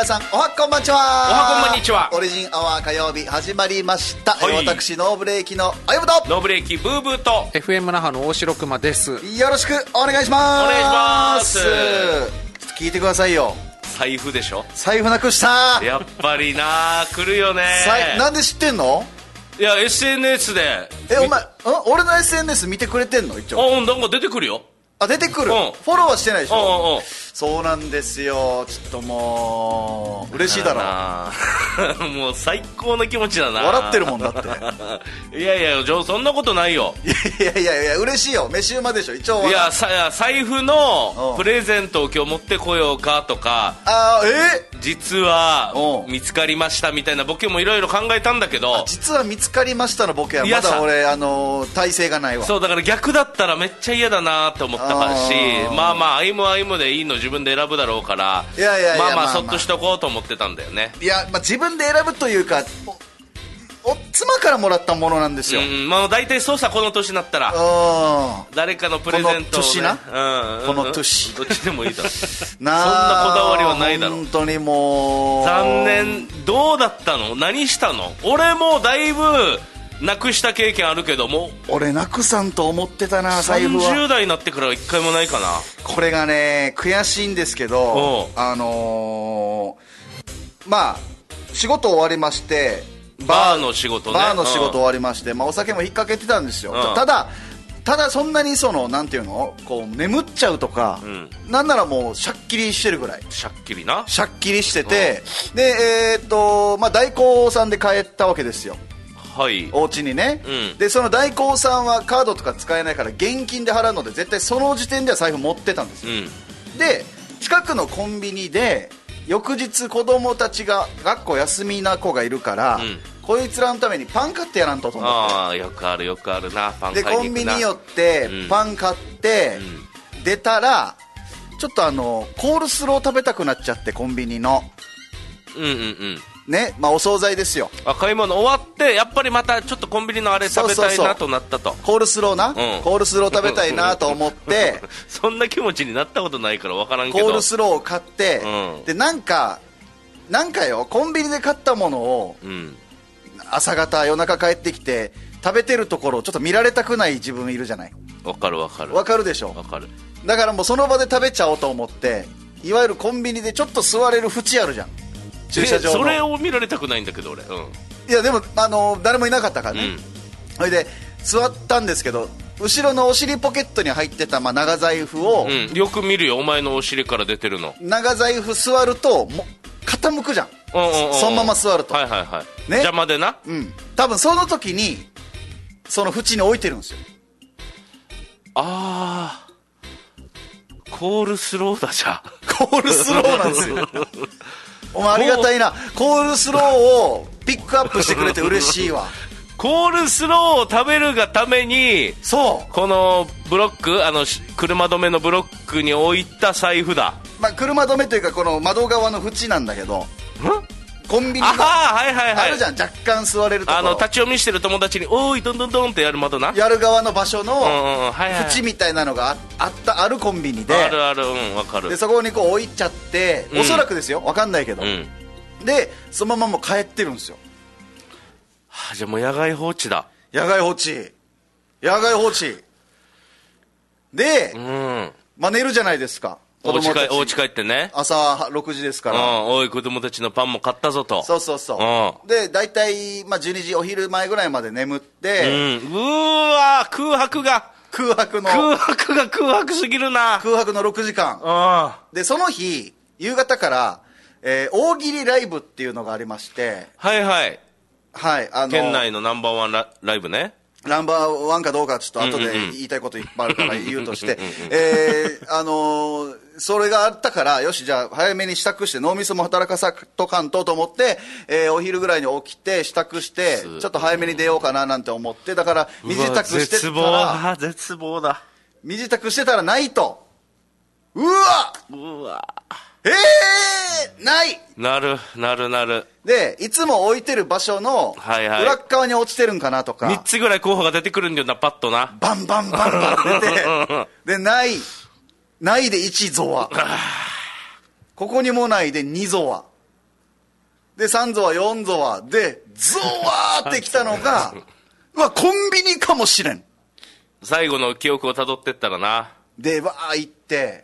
皆さんおはこんばんちは。 おはこんばんにちは。 オリジンアワー火曜日始まりました、 はい、 私ノーブレーキのあゆむとノーブレーキブーブーと FM 那覇の大城熊です。 よろしくお願いします。 お願いします。 ちょっと聞いてくださいよ。 財布でしょ。 財布なくした。 やっぱりな来るよね。 なんで知ってんの？ いや SNS でお前俺の SNS 見てくれてんの？一応なんか出てくるよ。 出てくる、 フォローはしてないでしょ。 うん。 そうなんですよ。ちょっともう嬉しいだろ。 もう最高の気持ちだな。 笑ってるもんだっていやいやそんなことないよ。 いや嬉しいよ。飯馬でしょ一応。 いや財布のプレゼントを今日持ってこようかとか、実は見つかりましたみたいなボケもいろいろ考えたんだけど、 実は見つかりましたのボケはまだ俺体勢がないわ。 そうだから逆だったらめっちゃ嫌だなと思ったし、まあ歩むでいいの自分で選ぶだろうから、まあそっとしとこうと思ってたんだよね。 いや、自分で選ぶというか妻からもらったものなんですよ。 大体そうさ、この年になったら誰かのプレゼントを、ね、 この年な、この年どっちでもいいだろそんなこだわりはないだろ。 本当にもう残念。どうだったの？何したの？俺もだいぶなくした経験あるけども、俺なくさんと思ってたな。財布は 30代になってからは一回もないかな。 これがね悔しいんですけど、まあ仕事終わりまして、 バーの仕事ね、 バーの仕事終わりまして、お酒も引っ掛けてたんですよ。ただそんなになんていうの、こう眠っちゃうとか、なんならもうシャッキリしてるぐらい。 シャッキリな。 シャッキリしてて、で代行さんで帰ったわけですよ。 はい、 お家にね、でその代行さんはカードとか使えないから現金で払うので、絶対その時点では財布持ってたんですよ。で近くのコンビニで翌日子供たちが学校休みな子がいるから、こいつらのためにパン買ってやらんと思って。 よくあるな、パン買いに行くな。でコンビニ寄ってパン買って、出たらちょっとコールスロー食べたくなっちゃって、コンビニのね、お惣菜ですよ。 買い物終わってやっぱりまたちょっとコンビニのあれ食べたいなとなったと。 コールスローな、コールスロー食べたいなと思ってそんな気持ちになったことないから分からんけど、 コールスローを買って、でなんかよ、コンビニで買ったものを、朝方夜中帰ってきて食べてるところをちょっと見られたくない自分いるじゃない。 分かるでしょ。分かる。 だからもうその場で食べちゃおうと思って、いわゆるコンビニでちょっと座れる縁あるじゃん、駐車場の。 それを見られたくないんだけど俺、 いやでも誰もいなかったからね、それで座ったんですけど、後ろのお尻ポケットに入ってた長財布を、 よく見るよ、お前のお尻から出てるの。 長財布座るともう傾くじゃん、そのまま座ると、ね、 邪魔でな、 多分その時にその縁に置いてるんですよ。 コールスローだじゃコールスローなんですよお前ありがたいな。コールスローをピックアップしてくれて嬉しいわコールスローを食べるがために、このブロック、車止めのブロックに置いた財布だ。 車止めというかこの窓側の縁なんだけど、コンビニがあるじゃん、若干座れるところ、 立ち読みしてる友達におーいどんどんどんってやる窓な、 やる側の場所の縁みたいなのがあるコンビニで、 分かる。でそこにこう置いちゃって、おそらくですよ、分かんないけど、でそのままもう帰ってるんですよ。 じゃあもう野外放置だ。 野外放置で、寝るじゃないですか。 お家帰ってね、 朝6時ですから、 おい子供たちのパンも買ったぞと。 そうで大体12時お昼前ぐらいまで眠って、 うわ空白すぎるな。 空白の6時間で、その日夕方から大喜利ライブっていうのがありまして、県内のナンバーワンライブね。ナンバーワンかどうかちょっと後で言いたいこといっぱいあるから言うとしてそれがあったから、よしじゃあ早めに支度して脳みそも働かさとかんと思って、お昼ぐらいに起きて支度してちょっと早めに出ようかななんて思って、だから身支度してたら絶望だ。 身支度してたらないと、うわないなるで、いつも置いてる場所の裏側に落ちてるんかなとか、 3つぐらい候補が出てくるんだよな、パッとな、 バンバンって出てでないで1ゾワここにもないで2ゾワで3ゾワ4ゾワでゾワーってきたのがうわコンビニかもしれん。 最後の記憶をたどってったらな。 でわー行って、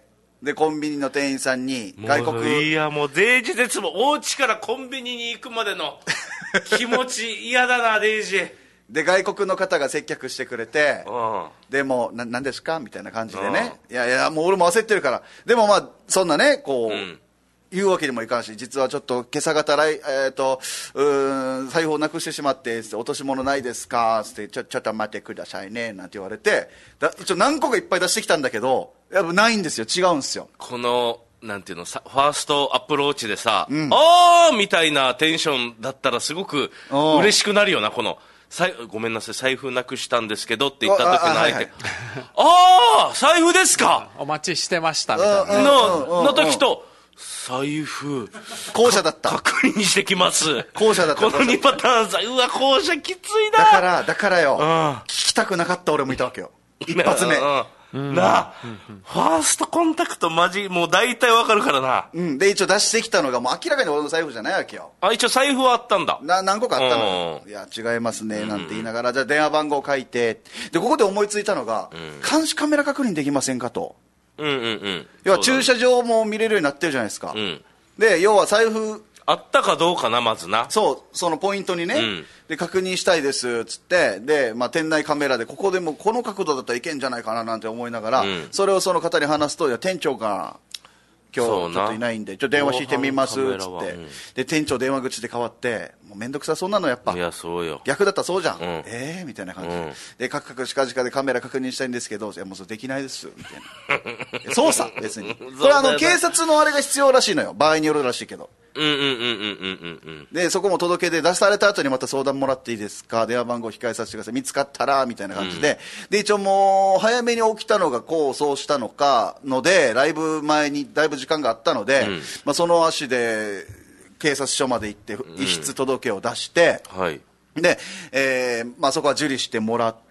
でコンビニの店員さんに外国、 いやもうデイジ絶望、お家からコンビニに行くまでの気持ち嫌だなデイジ。 で外国の方が接客してくれて、でも何ですかみたいな感じでね、いやいやもう俺も焦ってるから、でもまあそんなねこう、言うわけにもいかんし、実はちょっと今朝方財布をなくしてしまって落とし物ないですかってちょっと待ってくださいねなんて言われて、一応何個かいっぱい出してきたんだけどやっぱないんですよ、違うんですよ。 このなんていうのファーストアプローチでさ、あーみたいなテンションだったらすごく嬉しくなるよな。このごめんなさい財布なくしたんですけどって言った時の相手、ああ財布ですかお待ちしてましたみたいなの時と、財布後者だった、 確認してきます、 後者だった、 この2パターンさ、うわ後者きついな。だからよ、聞きたくなかった俺もいたわけよ、一発目なあ、ファーストコンタクトマジもう大体わかるからな。 で一応出してきたのがもう明らかに俺の財布じゃないわけよ。 一応財布はあったんだ。 何個かあったのよ。いや違いますねなんて言いながら、じゃあ電話番号書いて、でここで思いついたのが、監視カメラ確認できませんかと。要は駐車場も見れるようになってるじゃないですか、で要は財布あったかどうかな、まずな。 そのポイントにね、で確認したいですっつって、で、店内カメラでここでもこの角度だったらいけんじゃないかななんて思いながら、それをその方に話すと、いや店長が今日ちょっといないんでちょっと電話してみますっつって、で店長電話口で変わって、もうめんどくさそうなのやっぱ。 いやそうよ、 逆だったらそうじゃん、みたいな感じで、でカクカクしかじかでカメラ確認したいんですけど、いやもうそれできないですみたいな操作別にこれ警察のあれが必要らしいのよ、場合によるらしいけど。でそこも届けで出された後にまた相談もらっていいですか、電話番号控えさせてください、見つかったらみたいな感じで、で一応もう早めに起きたのが功を奏したのかので、ライブ前にだいぶ時間があったので、その足で警察署まで行って遺失届を出して、で、そこは受理してもらって、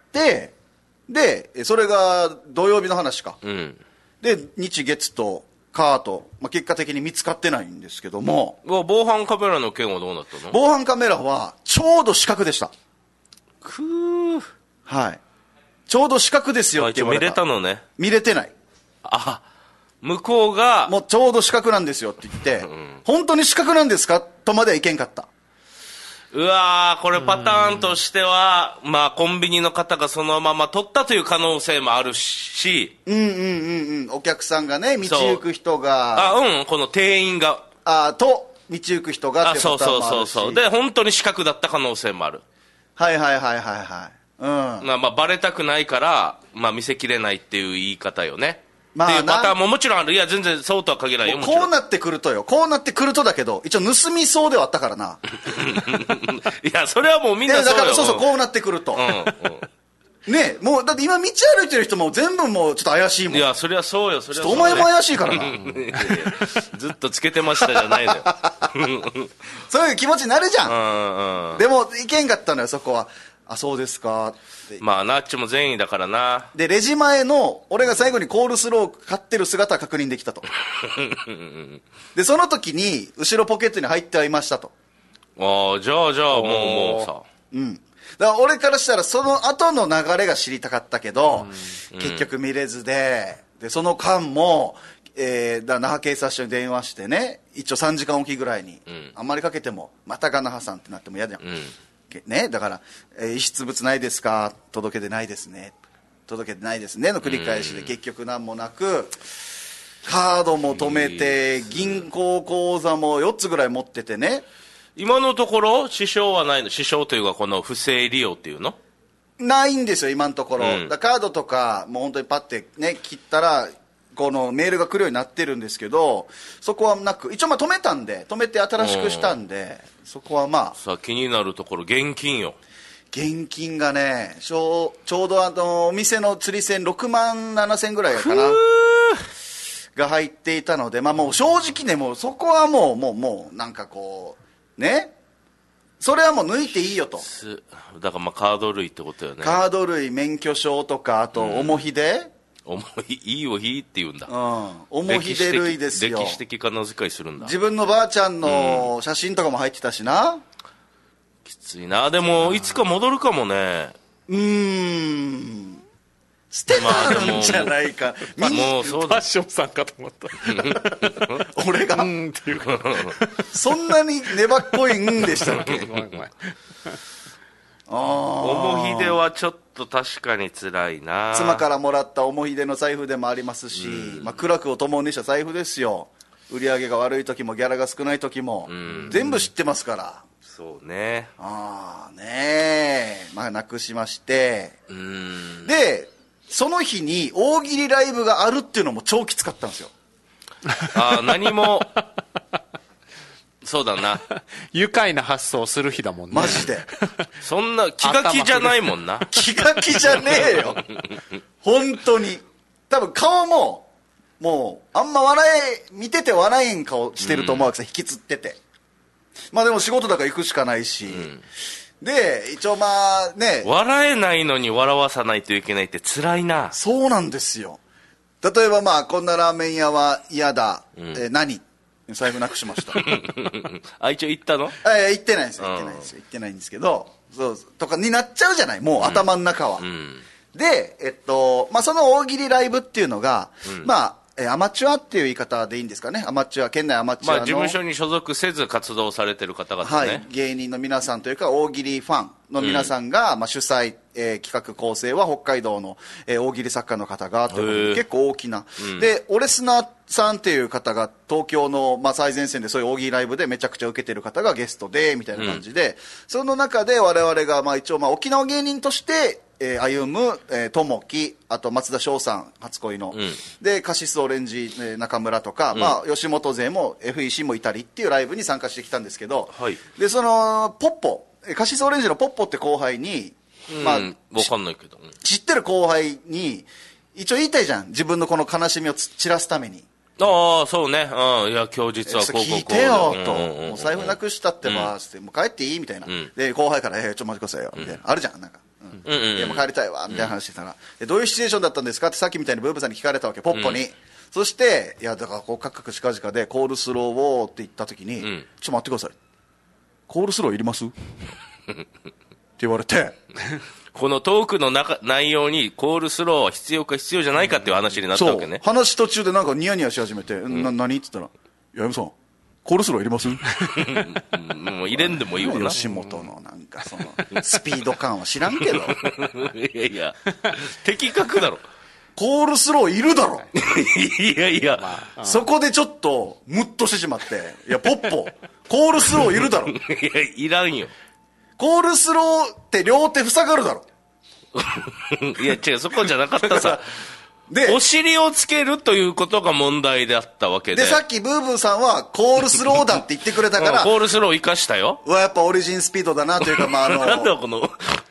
でそれが土曜日の話か、で日月とカート、結果的に見つかってないんですけども。 防犯カメラの件はどうなったの？ 防犯カメラはちょうど死角でした。はい、ちょうど死角ですよって言われた。 見れたのね。 見れてない。 向こうがもうちょうど死角なんですよって言って、本当に死角なんですかとまではいけんかった。 うわー、これパターンとしては、コンビニの方がそのまま取ったという可能性もあるし、 お客さんがね、道行く人が、 この店員がと道行く人がってパターンもあるし、 そうで本当に死角だった可能性もある。バレたくないから、見せきれないっていう言い方よね。っていうパターンももちろんある。いや全然そうとは限らないよ。 こうなってくるとだけど、一応盗みそうではあったからな。 いやそれはもうみんなそうよ。 だからそうこうなってくると、ね、もうだって今道歩いてる人も全部もうちょっと怪しいもん。 いやそりゃそうよ、 お前も怪しいからな。 ずっとつけてましたじゃないのよ。 そういう気持ちになるじゃん。でもいけんかったのよそこは。そうですかって。 ナッチも善意だからな。 でレジ前の俺が最後にコールスロー買ってる姿は確認できたと。でその時に後ろポケットに入ってはいましたと。 じゃあもうさ、 だから俺からしたらその後の流れが知りたかったけど、結局見れずで、その間も、那覇警察署に電話してね、一応3時間おきぐらいに、あんまりかけてもまたが那覇さんってなっても嫌じゃん、ね、だから、遺失物ないですか、届けてないですねの繰り返しで、結局何もなく、カードも止めて、銀行口座も4つぐらい持っててね。 今のところ支障はないの？支障というかこの不正利用っていうのないんですよ今のところ、カードとかもう本当にパッてね切ったらこのメールが来るようになってるんですけど、そこはなく、一応止めて新しくしたんで、そこはさあ気になるところ、現金よ。 現金がね、ちょうどお店の釣り銭6万7千ぐらいかなが入っていたので、もう正直ね、もうそこはもうなんかこうね、それはもう抜いていいよと。 だからカード類ってことよね。 カード類、免許証とか、あと重ひで、 いいおひって言うんだ。 おもひで類ですよ。 歴史的仮名遣いするんだ。 自分のばあちゃんの写真とかも入ってたしな。 きついな。でもいつか戻るかもね。 捨てたんじゃないか。 もうそうファッションさんかと思った。 俺がっていうかそんなに粘っこいんでしたっけ。 ごめんおもひではちょっと確かに辛いな。 妻からもらったおもひでの財布でもありますし、苦楽を共にした財布ですよ。売り上げが悪い時もギャラが少ない時も全部知ってますから。 そうね。 なくしまして、でその日に大喜利ライブがあるっていうのも超きつかったんですよ。 何もそうだな。 愉快な発想する日だもんね。 マジで。 そんな気が気じゃないもんな。 気が気じゃねえよ。本当に。多分顔ももうあんま見てて笑えん顔してると思うわけさ、引きつってて。まあでも仕事だから行くしかないし。で一応まあね、 笑えないのに笑わさないといけないって辛いな。 そうなんですよ。例えばまあこんなラーメン屋は嫌だ、何財布なくしました。 一応行ったの？ 行ってないですよ。行ってないんですけど、そうとかになっちゃうじゃない、もう頭の中は。でまあその大喜利ライブっていうのが、まあアマチュアっていう言い方でいいんですかね。アマチュア、県内アマチュアの、 事務所に所属せず活動されてる方々ね。 芸人の皆さんというか大喜利ファンの皆さんが、主催、企画構成は北海道の、大喜利作家の方がという結構大きな、でオレスナさんっていう方が東京の、最前線でそういう大喜利ライブでめちゃくちゃ受けてる方がゲストでみたいな感じで、その中で我々が一応沖縄芸人として歩むともき、あと松田翔さん初恋の、でカシスオレンジ、中村とか、吉本勢も FEC もいたりっていうライブに参加してきたんですけど、でそのポッポカシスオレンジのポッポって後輩に、 分かんないけど、 知ってる後輩に一応言いたいじゃん、自分のこの悲しみを散らすために。 そうね。いや今日実はこう聞いてよと、もう財布なくしたってばって、もう帰っていいみたいな、で後輩からちょっと待ってくださいよみたいな、あるじゃんなんか。いやもう帰りたいわみたいな話してたら、どういうシチュエーションだったんですかってさっきみたいにブーブーさんに聞かれたわけ、ポッポに。そしていやだからこうカクカクしかじかでコールスローをって言った時に、ちょっと待ってください、コールスローいりますって言われてこのトークの内容にコールスローは必要か必要じゃないかっていう話になったわけね。 話途中でなんかニヤニヤし始めて、何って言ったら、ややむさんコールスローいりますもう入れんでもいいわな。 吉本のなんかそのスピード感は知らんけどいやいや的確だろ。 コールスローいるだろいやいや、 そこでちょっとムッとしてしまって、いやポッポコールスローいるだろいやいらんよ。 コールスローって両手塞がるだろいや違う、そこじゃなかったさでお尻をつけるということが問題であったわけで、 さっきブーブーさんはコールスローだって言ってくれたからコールスロー生かしたよ。 やっぱオリジンスピードだなというか、 なんだこの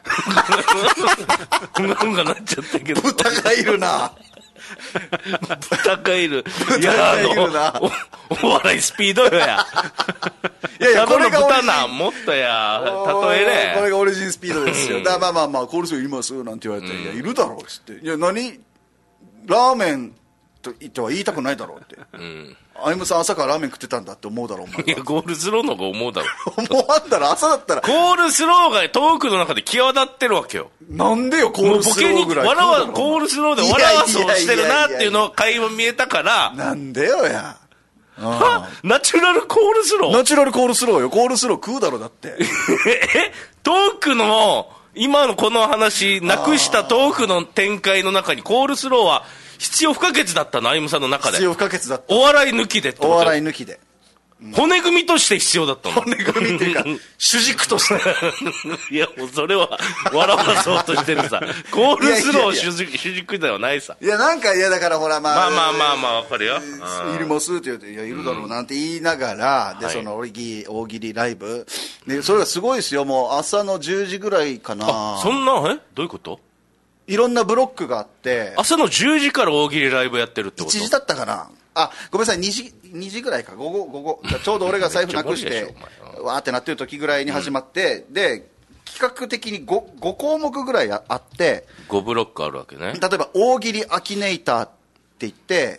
うんがなっちゃったけど、 豚がいるな豚がいる。 いやお笑いスピードよや。 いやいや、 これが豚なんもっとや例えれ。 これがオリジンスピードですよ。だからまあコールスローいりますなんて言われて、いやいるだろうっつって、いや何ラーメンと言っては言いたくないだろうって、あゆむさん朝からラーメン食ってたんだって思うだろお前。 いやコールスローの方が思うだろ思わんだろ、朝だったらコールスローがトークの中で際立ってるわけよ。 なんでよコールスローぐらいコールスローで笑わそうしてるなっていうのを会話見えたから、 なんでよやナチュラルコールスロー、 ナチュラルコールスローよ。コールスロー食うだろだってトークの今のこの話なくしたトークの展開の中にコールスローは必要不可欠だったの、あゆむさんの中で。 必要不可欠だった。 お笑い抜きでってこと。 お笑い抜きで、 骨組みとして必要だったの。 骨組みっていうか主軸としていやもうそれは笑わそうとしてるさコールスロー主軸ではないさ。 いやなんか、いやだからほらまあ分かるよ。 いりますって言うて、いやいるだろうなんて言いながら、でその大喜利ライブで、それがすごいですよ。もう朝の10時ぐらいかな。 そんなどういうこと？ いろんなブロックがあって、 朝の10時から大喜利ライブやってるってこと？ 1時だったかな。ごめんなさい、2時ぐらいか、午後ちょうど俺が財布なくしてわーってなってる時ぐらいに始まって、で企較的に 5項目ぐらいあって、 5ブロックあるわけね。 例えば大喜利アキネイターって言って、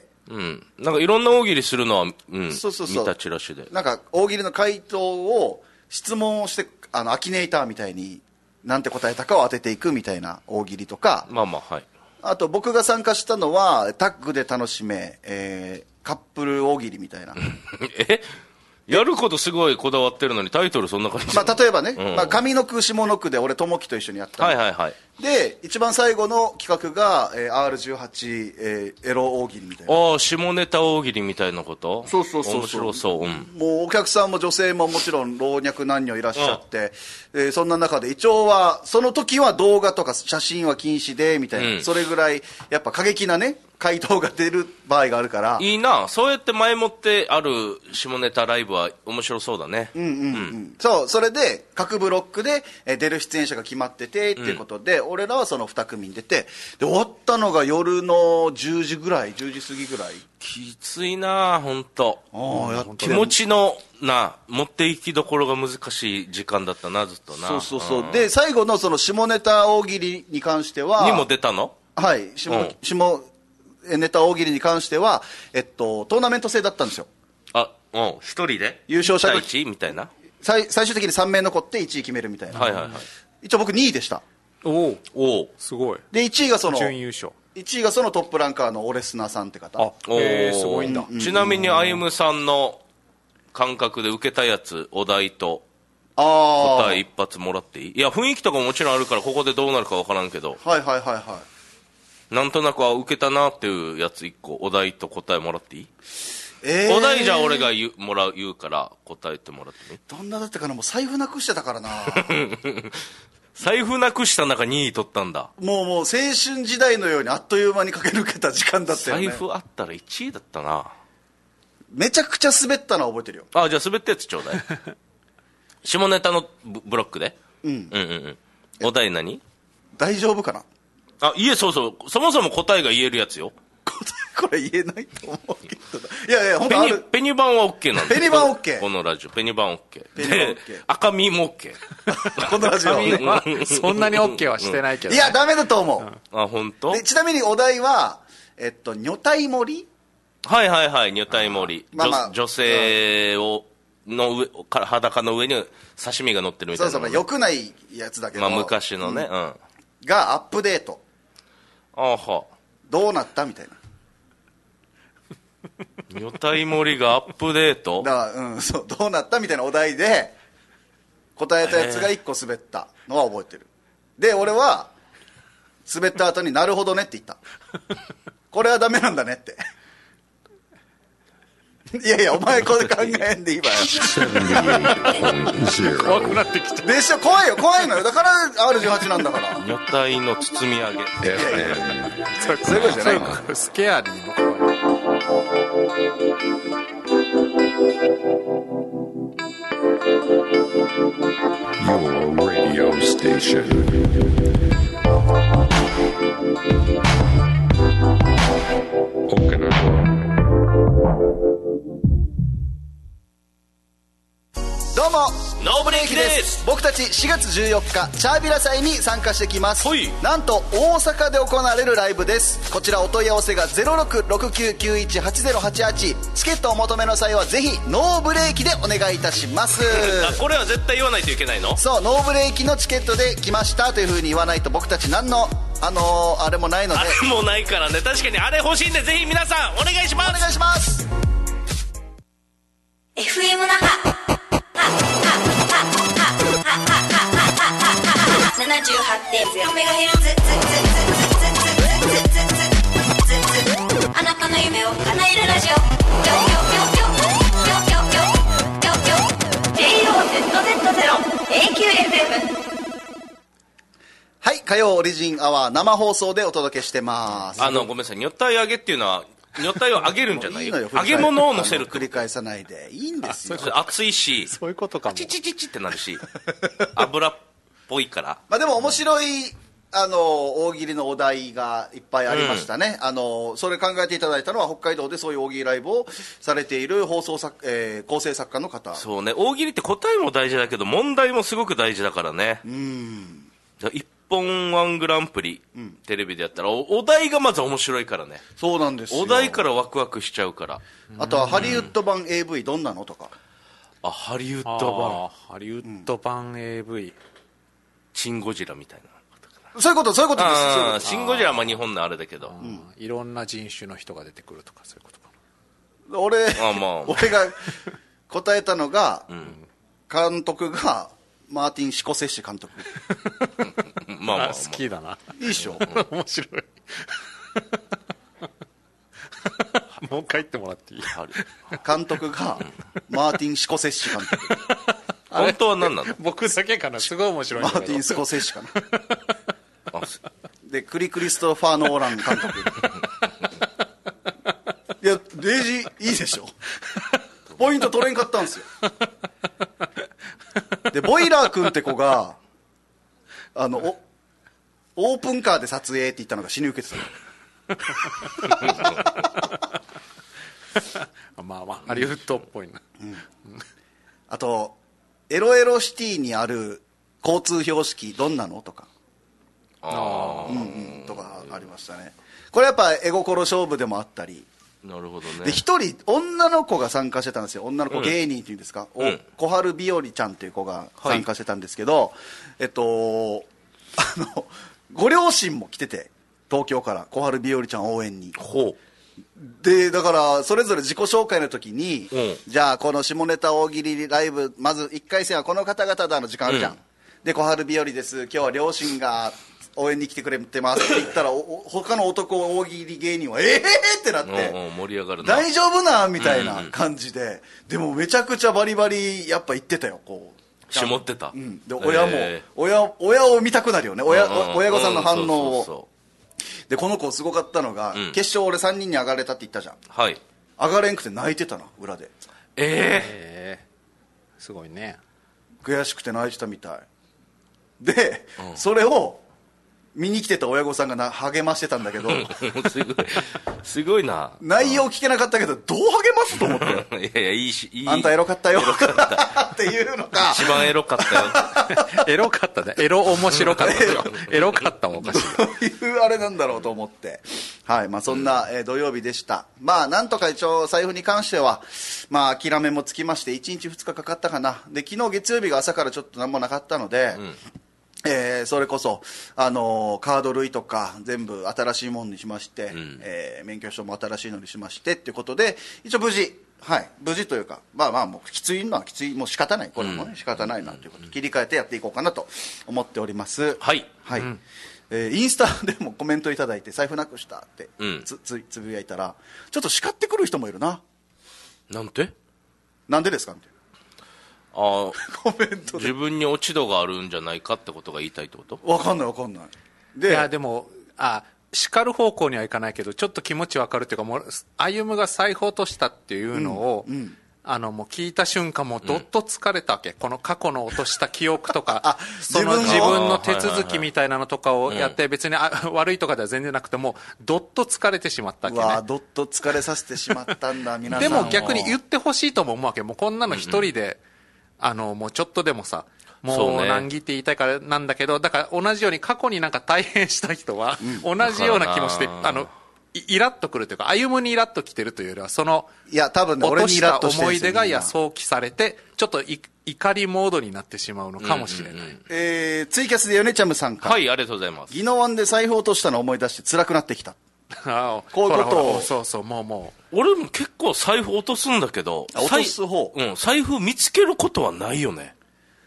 なんかいろんな大喜利するのは、 そう見たチラシで。 なんか大喜利の回答を質問をして、アキネイターみたいになんて答えたかを当てていくみたいな大喜利とか、 はい。 あと僕が参加したのはタッグで楽しめ、カップル大喜利みたいなやることすごいこだわってるのにタイトルそんな感じ。 例えばね、上の句下の句で俺友樹と一緒にやったの、で一番最後の企画が、R18、エロ大喜利みたいな。 下ネタ大喜利みたいなこと。 そう面白そう。 もうお客さんも女性ももちろん老若男女いらっしゃって、そんな中で一応はその時は動画とか写真は禁止でみたいな、それぐらいやっぱ過激なね回答が出る場合があるから。 いいな、そうやって前もってある下ネタライブは面白そうだね。 そう、それで各ブロックで出る出演者が決まっててっていうことで、俺らはその2組に出て、で終わったのが夜の10時ぐらい、10時過ぎぐらい。 きついな本当。気持ちの持っていきどころが難しい時間だったな、ずっとな。 そうで最後のその下ネタ大喜利に関してはにも出たの？ はい、下ネタ大喜利に関しては、トーナメント制だったんですよ。 一人で優勝者が 1みたいな。 最終的に3名残って1位決めるみたいな。一応僕2位でした。 おすごい。 で1位がその準優勝。 1位がそのトップランカーのオレスナさんって方。 すごいんだ。 ちなみに歩夢さんの感覚で受けたやつ、お題と答え一発もらっていい？いや雰囲気とかももちろんあるからここでどうなるか分からんけど、なんとなく受けたなっていうやつ1個、お題と答えもらっていい？お題じゃあ俺が言うから答えてもらってね。 どんなだったかな。もう財布なくしてたからな財布なくした中2位取ったんだ。 もう青春時代のようにあっという間に駆け抜けた時間だったよね。 財布あったら1位だったな。 めちゃくちゃ滑ったのは覚えてるよ。 じゃあ滑ったやつちょうだい下ネタのブロックで。お題何？ 大丈夫かな。 そうそもそも答えが言えるやつよ。 これ言えないと思うけど。いや本当ある。 ペニバンは OK なんだ。 ペニバン OK。 このラジオペニバン OK。で赤身も OK。 このラジオはそんなに OK はしてないけど、 いやダメだと思う。 本当？ ちなみにお題は女体盛り。 女体盛り。女性の上裸の上に刺身が乗ってるみたいな。 よくないやつだけど。 昔のね。 がアップデート。どうなったみたいな。 女体盛りがアップデートだからそうどうなったみたいなお題で答えたやつが1個滑ったのは覚えてる。で俺は滑った後になるほどねって言ったこれはダメなんだねっていやお前これ考えんでいいわよ怖くなってきたでしょ。怖いのよ。だから R18 なんだから。 女体の包み揚げ。 そういうことじゃないの。 スケアリーも怖い。 Your radio station. Okinawa. どうもノーブレーキです。 僕たち4月14日チャービラ祭に参加してきます。なんと大阪で行われるライブです。こちらお問い合わせが 0669918088。 チケットをお求めの際はぜひノーブレーキでお願いいたしますこれは絶対言わないといけないの？ そう、ノーブレーキのチケットで来ましたという風に言わないと僕たち何のあれもないので。 あれもないからね。確かにあれ欲しいんでぜひ皆さんお願いします。 お願いします。 FM 那覇 78.0MHz あなたの夢を叶えるラジオJOZZ0AQFM。 はい、火曜オリジンアワー生放送でお届けしてます。 ごめんなさい、女体揚げっていうのは女体を揚げるんじゃないよ。 いいのよ、 揚げ物を乗せる。 繰り返さないでいいんですよ。 熱いし、 そういうことかも。 チチチチってなるし油っぽいから。 でも面白い大喜利のお題がいっぱいありましたね、それ考えていただいたのは北海道でそういう大喜利ライブをされている構成作家の方。 そうね、大喜利って答えも大事だけど問題もすごく大事だからね。じゃあ一本ワングランプリ、テレビでやったらお題がまず面白いからね。 そうなんですよ。 お題からワクワクしちゃうから。 あとはハリウッド版 AV どんなのとか。 ハリウッド版ハリウッド版 AV、 シン・ゴジラみたいな。 そういうことです。 シン・ゴジラはまあ日本のあれだけど、 いろんな人種の人が出てくるとかそういうことかな。 俺まあが答えたのが、監督がマーティン・シコセッシ監督。 まあ好きだな。 いいっしょ。 面白い。もう一回言ってもらっていい？ 監督がマーティン・シコセッシ監督。 本当は何なの？ 僕だけかな。すごい面白いんマだけど。 ーティン・スコセッシかな。でクリストファー・ノーラン監督。いやレイジいいでしょ。ポイント取れんかったんですよ。でボイラー君って子がオープンカーで撮影って言ったのが死に受けてた。 まあハリウッドっぽいな。 あとエロエロシティにある交通標識どんなのとか。とかありましたね。これやっぱ絵心勝負でもあったり。 なるほどね。 で一人女の子が参加してたんですよ。女の子芸人っていうんですか、小春日和ちゃんっていう子が参加してたんですけど、ご両親も来てて、東京から小春日和ちゃん応援に。でだからそれぞれ自己紹介の時に、じゃあこの下ネタ大喜利ライブまず1回戦はこの方々だの時間あるじゃん、で小春日和です、今日は両親が応援に来てくれてますって言ったら他の男大喜利芸人はってなって、 盛り上がるな、 大丈夫なみたいな感じで、でもめちゃくちゃバリバリやっぱ言ってたよ、こう絞ってた、 で親も、親を見たくなるよね、親御さんの反応を。でこの子すごかったのが、決勝俺3人に上がれたって言ったじゃん、上がれんくて泣いてたな、裏で。 すごいね。 悔しくて泣いてたみたいで、それを見に来てた親御さんが励ましてたんだけどすごいな。 内容聞けなかったけどどう励ますと思っていやいいし、いい、 あんたエロかったよっていうのか、 一番エロかったよエロかったね。エロ面白かったでしょ。エロかったもおかしい。 どういうあれなんだろうと思って、はい、まあそんな、土曜日でした。まあなんとか一応財布に関してはまあ諦めもつきまして、1日2日かかったかな。で昨日月曜日が朝からちょっと何もなかったので、それこそ、カード類とか全部新しいものにしまして、免許証も新しいのにしましてっていうことで、一応無事、無事というか、まあもうきついのはきつい、もう仕方ない、これもね、仕方ないなということで切り替えてやっていこうかなと思っております。インスタでもコメントいただいて、財布なくしたってつぶやいたら、ちょっと叱ってくる人もいるな。 なんて？ なんでですかみたいな。コメントで自分に落ち度があるんじゃないかってことが言いたいってこと？ 分かんないで、いやでも叱る方向にはいかないけど、ちょっと気持ち分かるっていうか、もう歩夢が財布落としたっていうのを、もう聞いた瞬間もうどっと疲れたわけ、この過去の落とした記憶とかその自分の手続きみたいなのとかをやって、別に悪いとかでは全然なくて、もうどっと疲れてしまったわけね。 どっと疲れさせてしまったんだ皆さん。 でも逆に言ってほしいとも思うわけ。もうこんなの一人で、もうちょっとでもさ、もう難儀って言いたいからなんだけど、だから同じように過去になんか大変した人は、同じような気もして、イラッとくるというか、歩むにイラッときてるというよりは、その多分ね、 落とした思い出が想起されて、ちょっと怒りモードになってしまうのかもしれない。 ツイキャスでヨネチャムさんから、 はい、ありがとうございます。 宜野湾で財布落としたのを思い出して辛くなってきた。 こういうことを、 そうそう、もう俺も結構財布落とすんだけど、 落とす方、 財布見つけることはないよね。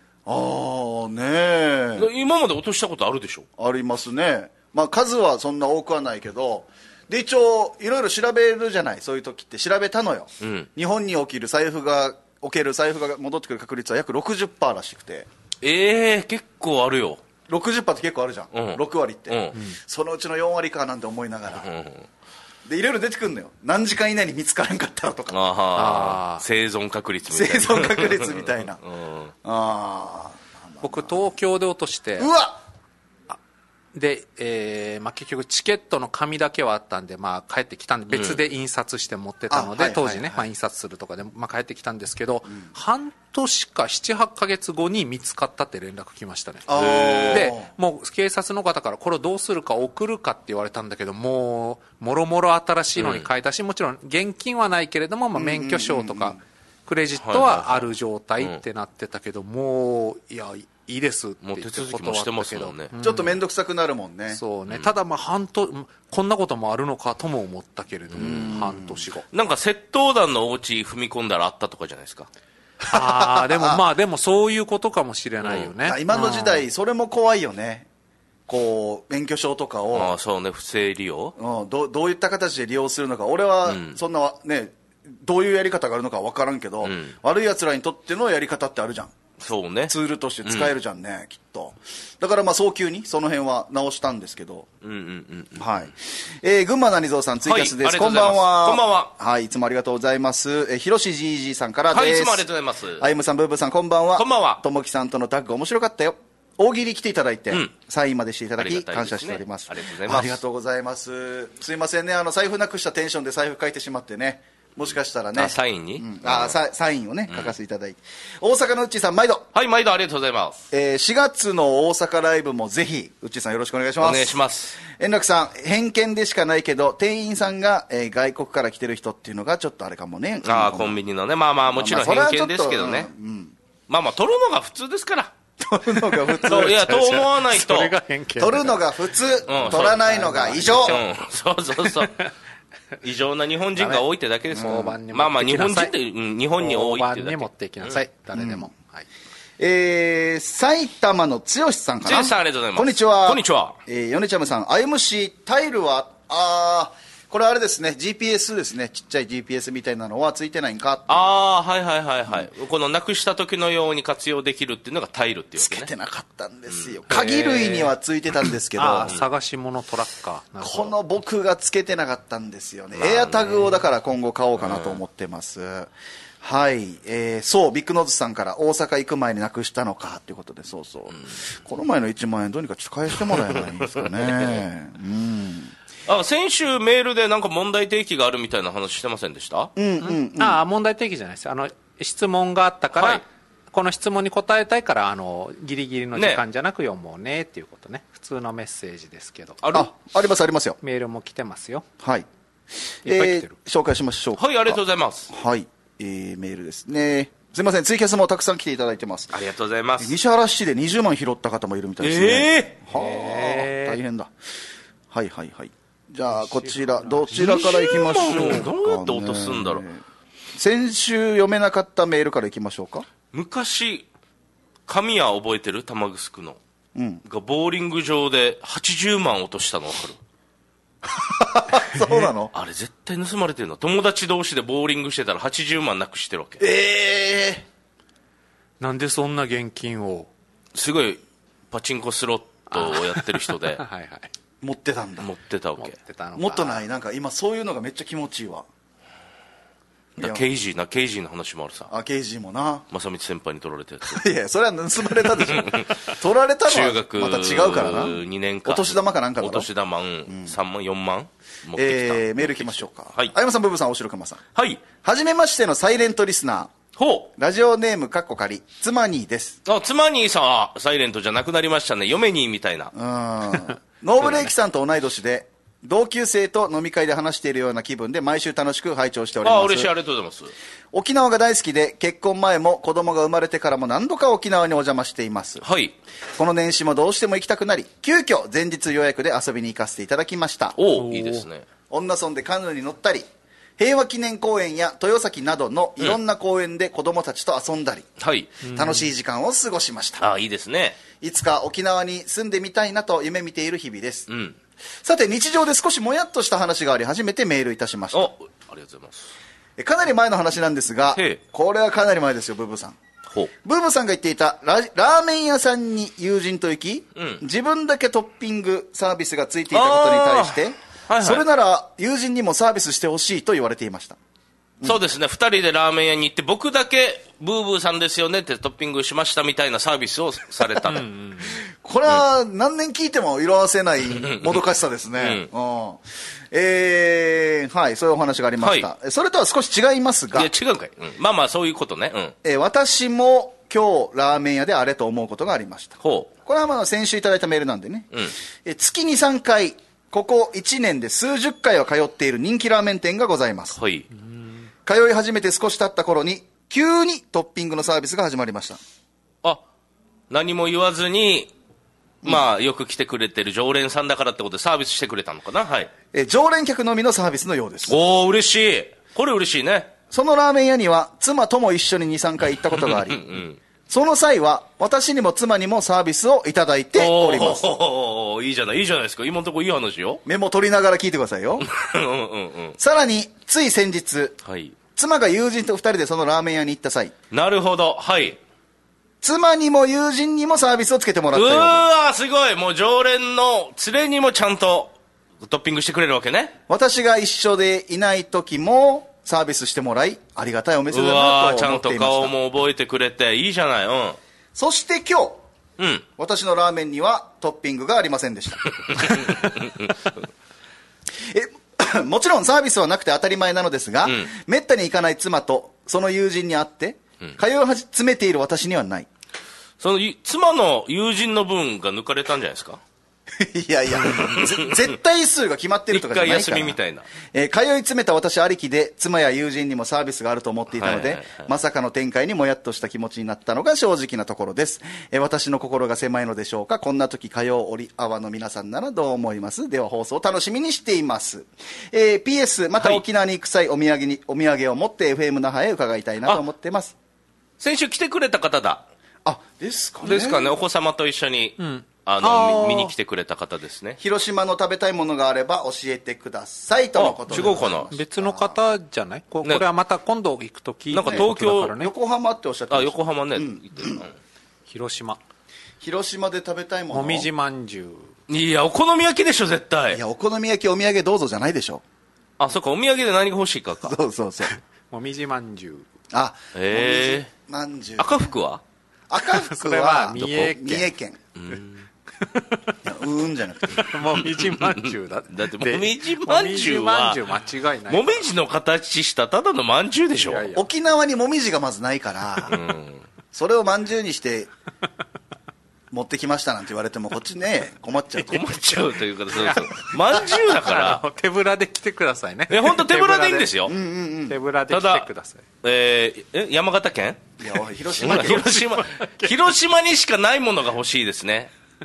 今まで落としたことあるでしょ？ありますね。まあ数はそんな多くはないけど、で一応いろいろ調べるじゃない、そういう時って調べたのよ、日本に起きる財布が戻ってくる確率は約 60% らしくて。 結構あるよ。 60% って結構あるじゃん、6割って、そのうちの4割かなんて思いながら、でいろいろ出てくるのよ、何時間以内に見つからんかったらとか、 生存確率みたいな、 生存確率みたいな僕東京で落として、 うわで、結局チケットの紙だけはあったんで、帰ってきたんで、別で印刷して持ってたので、当時ね、印刷するとかで、帰ってきたんですけど、半年か7、8ヶ月後に見つかったって連絡来ましたね。で、もう警察の方からこれをどうするか送るかって言われたんだけど、もろもろ新しいのに変えたし、もちろん現金はないけれども、免許証とか、クレジットはある状態ってなってたけど、もう、いや、いいですって言ってもう手続きもしてますもんね。 ちょっと面倒くさくなるもんね。 そうね。ただこんなこともあるのかとも思ったけれども、半年後。 なんか窃盗団のお家踏み込んだらあったとかじゃないですか。 でもそういうことかもしれないよね。 今の時代、それも怖いよね。こう、免許証とかを。 そうね、不正利用。 どういった形で利用するのか。俺は、そんなね、どういうやり方があるのか分からんけど、悪い奴らにとってのやり方ってあるじゃん。 そうね。 ツールとして使えるじゃんね、きっと。だから早急にその辺は直したんですけど。はい。群馬なにぞうさん、ツイキャスです。こんばんは。 こんばんは。 はい、いつもありがとうございます。ひろしじいじさんからです。 はい、いつもありがとうございます。 あゆむさん、ブーブーさん、こんばんは。 こんばんは。 ともきさんとのタッグ面白かったよ。大喜利来ていただいて、サインまでしていただき、感謝しております。 ありがとうございます。 ありがとうございます。すいませんね、財布なくしたテンションで財布書いてしまってね。もしかしたらね。 サインに、 サインをね、書かせていただいて。大阪のうっちーさん、毎度。 はい、毎度ありがとうございます。 4月の大阪ライブもぜひ、うっちーさんよろしくお願いします。 お願いします。 円楽さん、偏見でしかないけど、店員さんが、外国から来てる人っていうのがちょっとあれかもね。 コンビニのね。もちろん偏見ですけどね。取るのが普通ですから。 取るのが普通。 いや、と思わないと。 それが偏見。 取るのが普通、取らないのが異常。 そう。異常な日本人が多いってだけですよ。日本人って日本に多いってだけ。 大判に持っていきなさい、誰でも。 埼玉の剛さんかな。 剛さん、ありがとうございます。 こんにちは。 こんにちは。 米ちゃむさん、IMC タイルはこれあれですね、 GPS ですね。ちっちゃい GPS みたいなのはついてないんか。 はい。このなくした時のように活用できるっていうのがタイルっていうわけね。 つけてなかったんですよ。鍵類にはついてたんですけど、 探し物トラッカー。 この僕がつけてなかったんですよね。エアタグをだから今後買おうかなと思ってます。はい、そう、ビッグノーズさんから大阪行く前になくしたのかということで、そう、この前の1万円どうにかちょっと返してもらえないんですかね。 先週メールでなんか問題提起があるみたいな話してませんでした？ 問題提起じゃないですよ。質問があったから、この質問に答えたいからギリギリの時間じゃなく読もうねっていうことね。普通のメッセージですけど。 ありますよ。 メールも来てますよ。 はい。 いっぱい来てる。 紹介しましょうか。 はい、ありがとうございます。 はい。メールですね。すいません、ツイキャスもたくさん来ていただいてます。 ありがとうございます。 西原市で20万拾った方もいるみたいですね。大変だ。はい。じゃあどちらから行きましょうか、ね。 どうやって落とすんだろう。 先週読めなかったメールから行きましょうか。 昔、神谷覚えてる？玉城の。がボーリング場で80万落としたの分かる？ そうなの？ あれ絶対盗まれてるの。友達同士でボーリングしてたら80万なくしてるわけ。 なんでそんな現金を？ すごいパチンコスロットをやってる人ではい。 持ってたんだ。 持ってたわけ。 もっとない。なんか今そういうのがめっちゃ気持ちいいわ。 ケイジーの話もあるさ。 ケイジーもな。 正光先輩に取られたやつ。 いや、それは盗まれたでしょ。取られたのはまた違うからな。 2年間。 お年玉かなんかだろ。 お年玉、3万、4万持ってきた。 メール来ましょうか。 はい。 あやまさん、ブブさん、おしろくまさん。 はい。 はじめましてのサイレントリスナー。ラジオネームかっこかり、妻にです。 妻にさんはサイレントじゃなくなりましたね。嫁にみたいな。 ノーブレイキさんと同い年で、同級生と飲み会で話しているような気分で毎週楽しく拝聴しております。 嬉しい、ありがとうございます。 沖縄が大好きで、結婚前も子供が生まれてからも何度か沖縄にお邪魔しています。 はい。 この年始もどうしても行きたくなり、急遽前日予約で遊びに行かせていただきました。 いいですね。 女村でカヌーに乗ったり、平和記念公園や豊崎などのいろんな公園で子供たちと遊んだり、楽しい時間を過ごしました。 いいですね。 いつか沖縄に住んでみたいなと夢見ている日々です。さて、日常で少しもやっとした話があり、初めてメールいたしました。 ありがとうございます。 かなり前の話なんですが、これはかなり前ですよ、ブーブーさん。ブーブーさんが言っていたラーメン屋さんに友人と行き、自分だけトッピングサービスがついていたことに対して、それなら友人にもサービスしてほしいと言われていました。 そうですね、2人でラーメン屋に行って僕だけブーブーさんですよねってトッピングしましたみたいなサービスをされたこれは何年聞いても色あせないもどかしさですね、はい、そういうお話がありました、それとは少し違いますが、 いや違うかい、まあまあそういうことね、 私も今日ラーメン屋であれと思うことがありました。これはまあ先週いただいたメールなんでね、月に3回ここ1年で数十回は通っている人気ラーメン店がございます、通い始めて少し経った頃に急にトッピングのサービスが始まりました。 何も言わずに、まあよく来てくれてる常連さんだからってことでサービスしてくれたのかな。 常連客のみのサービスのようです。 おー、嬉しい。これ嬉しいね。 そのラーメン屋には妻とも一緒に 2,3 回行ったことがあり、その際は私にも妻にもサービスをいただいております。 いいじゃないですか。今のところいい話よ。 メモ取りながら聞いてくださいよ。さらについ先日、妻が友人と2人でそのラーメン屋に行った際、 なるほど、 妻にも友人にもサービスをつけてもらったようです。 うわー、すごい。もう常連の連れにもちゃんとトッピングしてくれるわけね。 私が一緒でいない時もサービスしてもらい、ありがたいお店だなと思っていました。 ちゃんと顔も覚えてくれていいじゃない。 そして今日、私のラーメンにはトッピングがありませんでしたもちろんサービスはなくて当たり前なのですが、めったに行かない妻とその友人に会って通い詰めている私にはない。 その妻の友人の分が抜かれたんじゃないですか。 いやいや絶対数が決まってるとかじゃないから。 一回休みみたいな、 通い詰めた私ありきで妻や友人にもサービスがあると思っていたので、まさかの展開にもやっとした気持ちになったのが正直なところです。私の心が狭いのでしょうか。こんな時火曜折り合わの皆さんならどう思います。では放送を楽しみにしています。PS また沖縄に行く際、お土産を持って FM 那覇へ伺いたいなと思っています。 先週来てくれた方だ。 ですかね。 お子様と一緒に、見に来てくれた方ですね。 広島の食べたいものがあれば教えてくださいとのことで。 違うかな。 別の方じゃない？これはまた今度行くとき、 なんか東京、 横浜っておっしゃってました。 横浜ね。 広島で食べたいもの。 もみじまんじゅう。いや、お好み焼きでしょ絶対。 いや、お好み焼きお土産どうぞじゃないでしょ。 そっか、お土産で何が欲しいかか。 そうもみじまんじゅう。 もみじまんじゅう。 赤福はそれは三重県。じゃなくてもみじまんじゅうだってもみじまんじゅうは間違いない。 もみじの形したただのまんじゅうでしょ。 沖縄にもみじがまずないから、それをまんじゅうにして持ってきましたなんて言われてもこっちね困っちゃうというか、まんじゅうだから手ぶらで来てくださいね。 本当手ぶらでいいんですよ。 手ぶらで来てください。 山形県、 いや広島にしかないものが欲しいですね。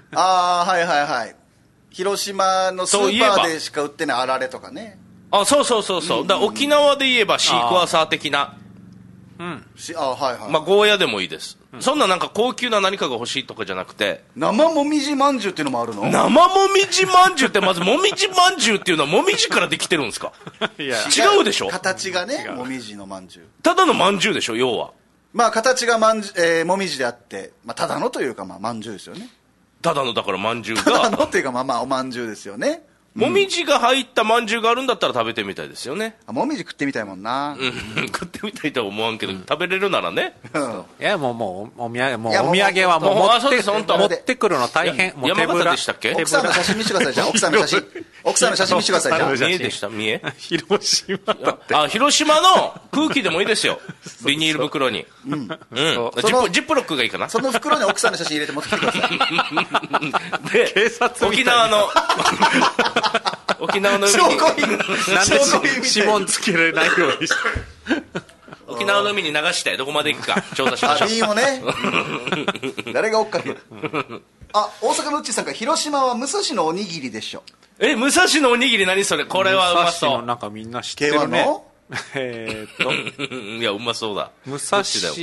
広島のスーパーでしか売ってないあられとかね。 そうだから沖縄で言えばシークワーサー的な、まあゴーヤでもいいです。そんななんか高級な何かが欲しいとかじゃなくて、 生もみじまんじゅうっていうのもあるの。 生もみじまんじゅうってまずもみじまんじゅうっていうのはもみじからできてるんですか。違うでしょ。 形がね、もみじのまんじゅう。 ただのまんじゅうでしょ要は。 まあ形がもみじであって、ただのというかまんじゅうですよね。 ただのだからまんじゅうがただのっていうかおまんじゅうですよね。 もみじが入ったまんじゅうがあるんだったら食べてみたいですよね。 もみじ食ってみたいもんな。 食ってみたいとは思わんけど、食べれるならね。 いやもうお土産はもう持ってくるの大変。 山形でしたっけ。 奥さんの写真見せてください。じゃあ奥さんの写真見せてください。じゃあ三重でした。三重広島だって。 広島の空気でもいいですよ。ビニール袋に。ジップロックがいいかな。 その袋に奥さんの写真入れて持ってきてください。 で警察沖縄の海になんで指紋つけられないようにして沖縄の海に流してどこまで行くか調査しましょう。 いいもね。誰が追っかける。大阪のうっちーさんが広島は武蔵のおにぎりでしょ。 武蔵のおにぎり何それ。これはうまそう。 武蔵のなんかみんな知ってるね。 いやうまそうだ。 武蔵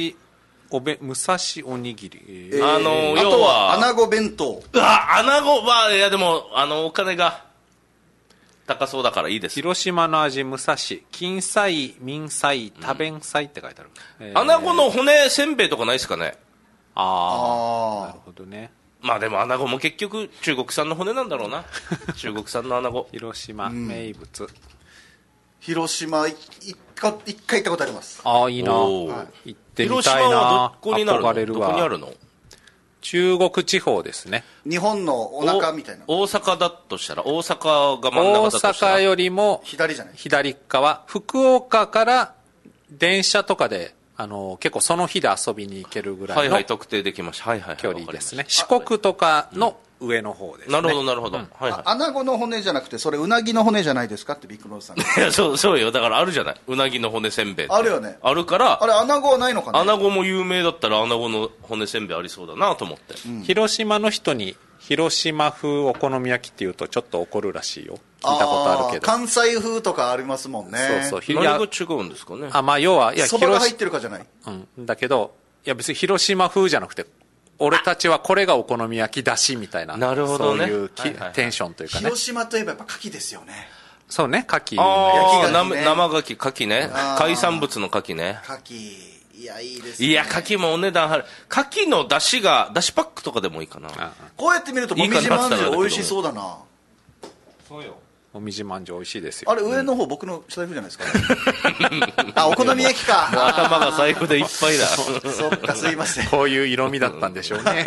おにぎり。 要は穴子弁当。 穴子はいやでもお金が高そうだからいいです。 広島の味武蔵金菜民菜多弁菜って書いてある。 穴子の骨せんべいとかないですかね。 なるほどね。 まあでも穴子も結局中国産の骨なんだろうな。中国産の穴子。 広島名物。 広島一回行ったことあります。 ああ、いいな。 おー行ってみ広たいな。 島はどこになるの？ 憧れるどこにあわ。 るの？ 中国地方ですね。 日本のお腹みたいな。 大阪だとしたら、大阪が真ん大中だとしたら。 阪よりも左じゃない？ 左側、福岡から電車とかで結構その日で遊びに行けるぐらのはいいはい、特定できました。はいはいはい。 距離ですね。 わか四国とかの上の方ですね。 りました。なるほどなるほど。はいは穴子の骨じゃなくてそれうなぎの骨じゃないですかってビッグノーズさんがい。いや、そうよ。だからあるじゃない。うなぎの骨せんべいって。 あるよね。 あるからあ、れ穴子はないのかな。 穴子も有名だったら穴子の骨せんべいありそうだなと思って。 広島の人に広島風お好み焼きっていうとちょっと怒るらしいよ。聞いたことあるけど。 関西風とかありますもんね。 そうそう。 何が違うんですかね。 まあ要は、 そばが入ってるかじゃない。 だけど、いや別に広島風じゃなくて、俺たちはこれがお好み焼きだしみたいな。 なるほどねそういうはいはいはいテンションというかね。 広島といえばやっぱ牡蠣ですよね。 そうね、牡蠣。 ああ、 焼き牡蠣ね生牡蠣、牡蠣ねあ。ー海産物の牡蠣ね。 牡蠣、いや、いいですね。 いや、牡蠣もお値段張る。牡蠣の出汁パックとかでもいいかな。 こうやって見るともみじまんじゅう美味しそうだな。 そうよ。もみじまんじゅう美味しいですよ。 あれ上の方僕の財布じゃないですか。あ、お好み焼きか。 頭が財布でいっぱいだ。 そっか、すいません。 こういう色味だったんでしょうね。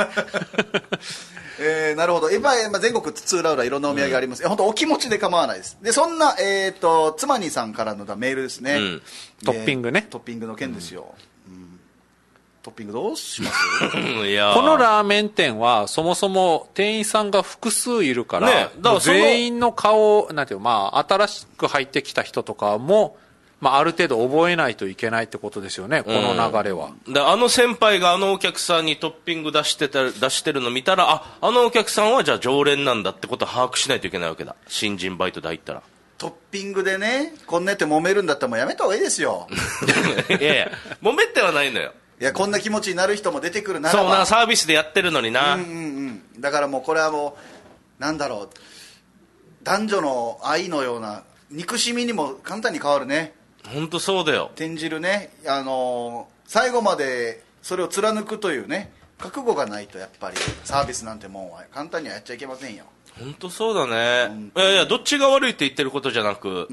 なるほど。今、全国津々浦々いろんなお土産あります。本当お気持ちで構わないです。で、そんな、妻にさんからのメールですね。 トッピングね。 トッピングの件ですよ。トッピングどうしますいやーこのラーメン店はそもそも店員さんが複数いるから、 ねだからその全員の顔なんていう新しく入ってきた人とかも、ある程度覚えないといけないってことですよね、この流れは。 あの先輩があのお客さんにトッピング出してるの見たら、あのお客さんはじゃあ常連なんだってことを把握しないといけないわけだ。新人バイトで入ったら。 トッピングでね、こんなやって揉めるんだったらもうやめた方がいいですよ。 いやいや、揉めてはないのよ。 いや、こんな気持ちになる人も出てくるならば。 そうな、サービスでやってるのにな。 だからもうこれはもう、なんだろう、男女の愛のような、憎しみにも簡単に変わるね。 本当そうだよ。 転じるね、最後までそれを貫くというね、覚悟がないとやっぱりサービスなんてもんは簡単にはやっちゃいけませんよ。 本当そうだね。いやいや、どっちが悪いって言ってることじゃなく。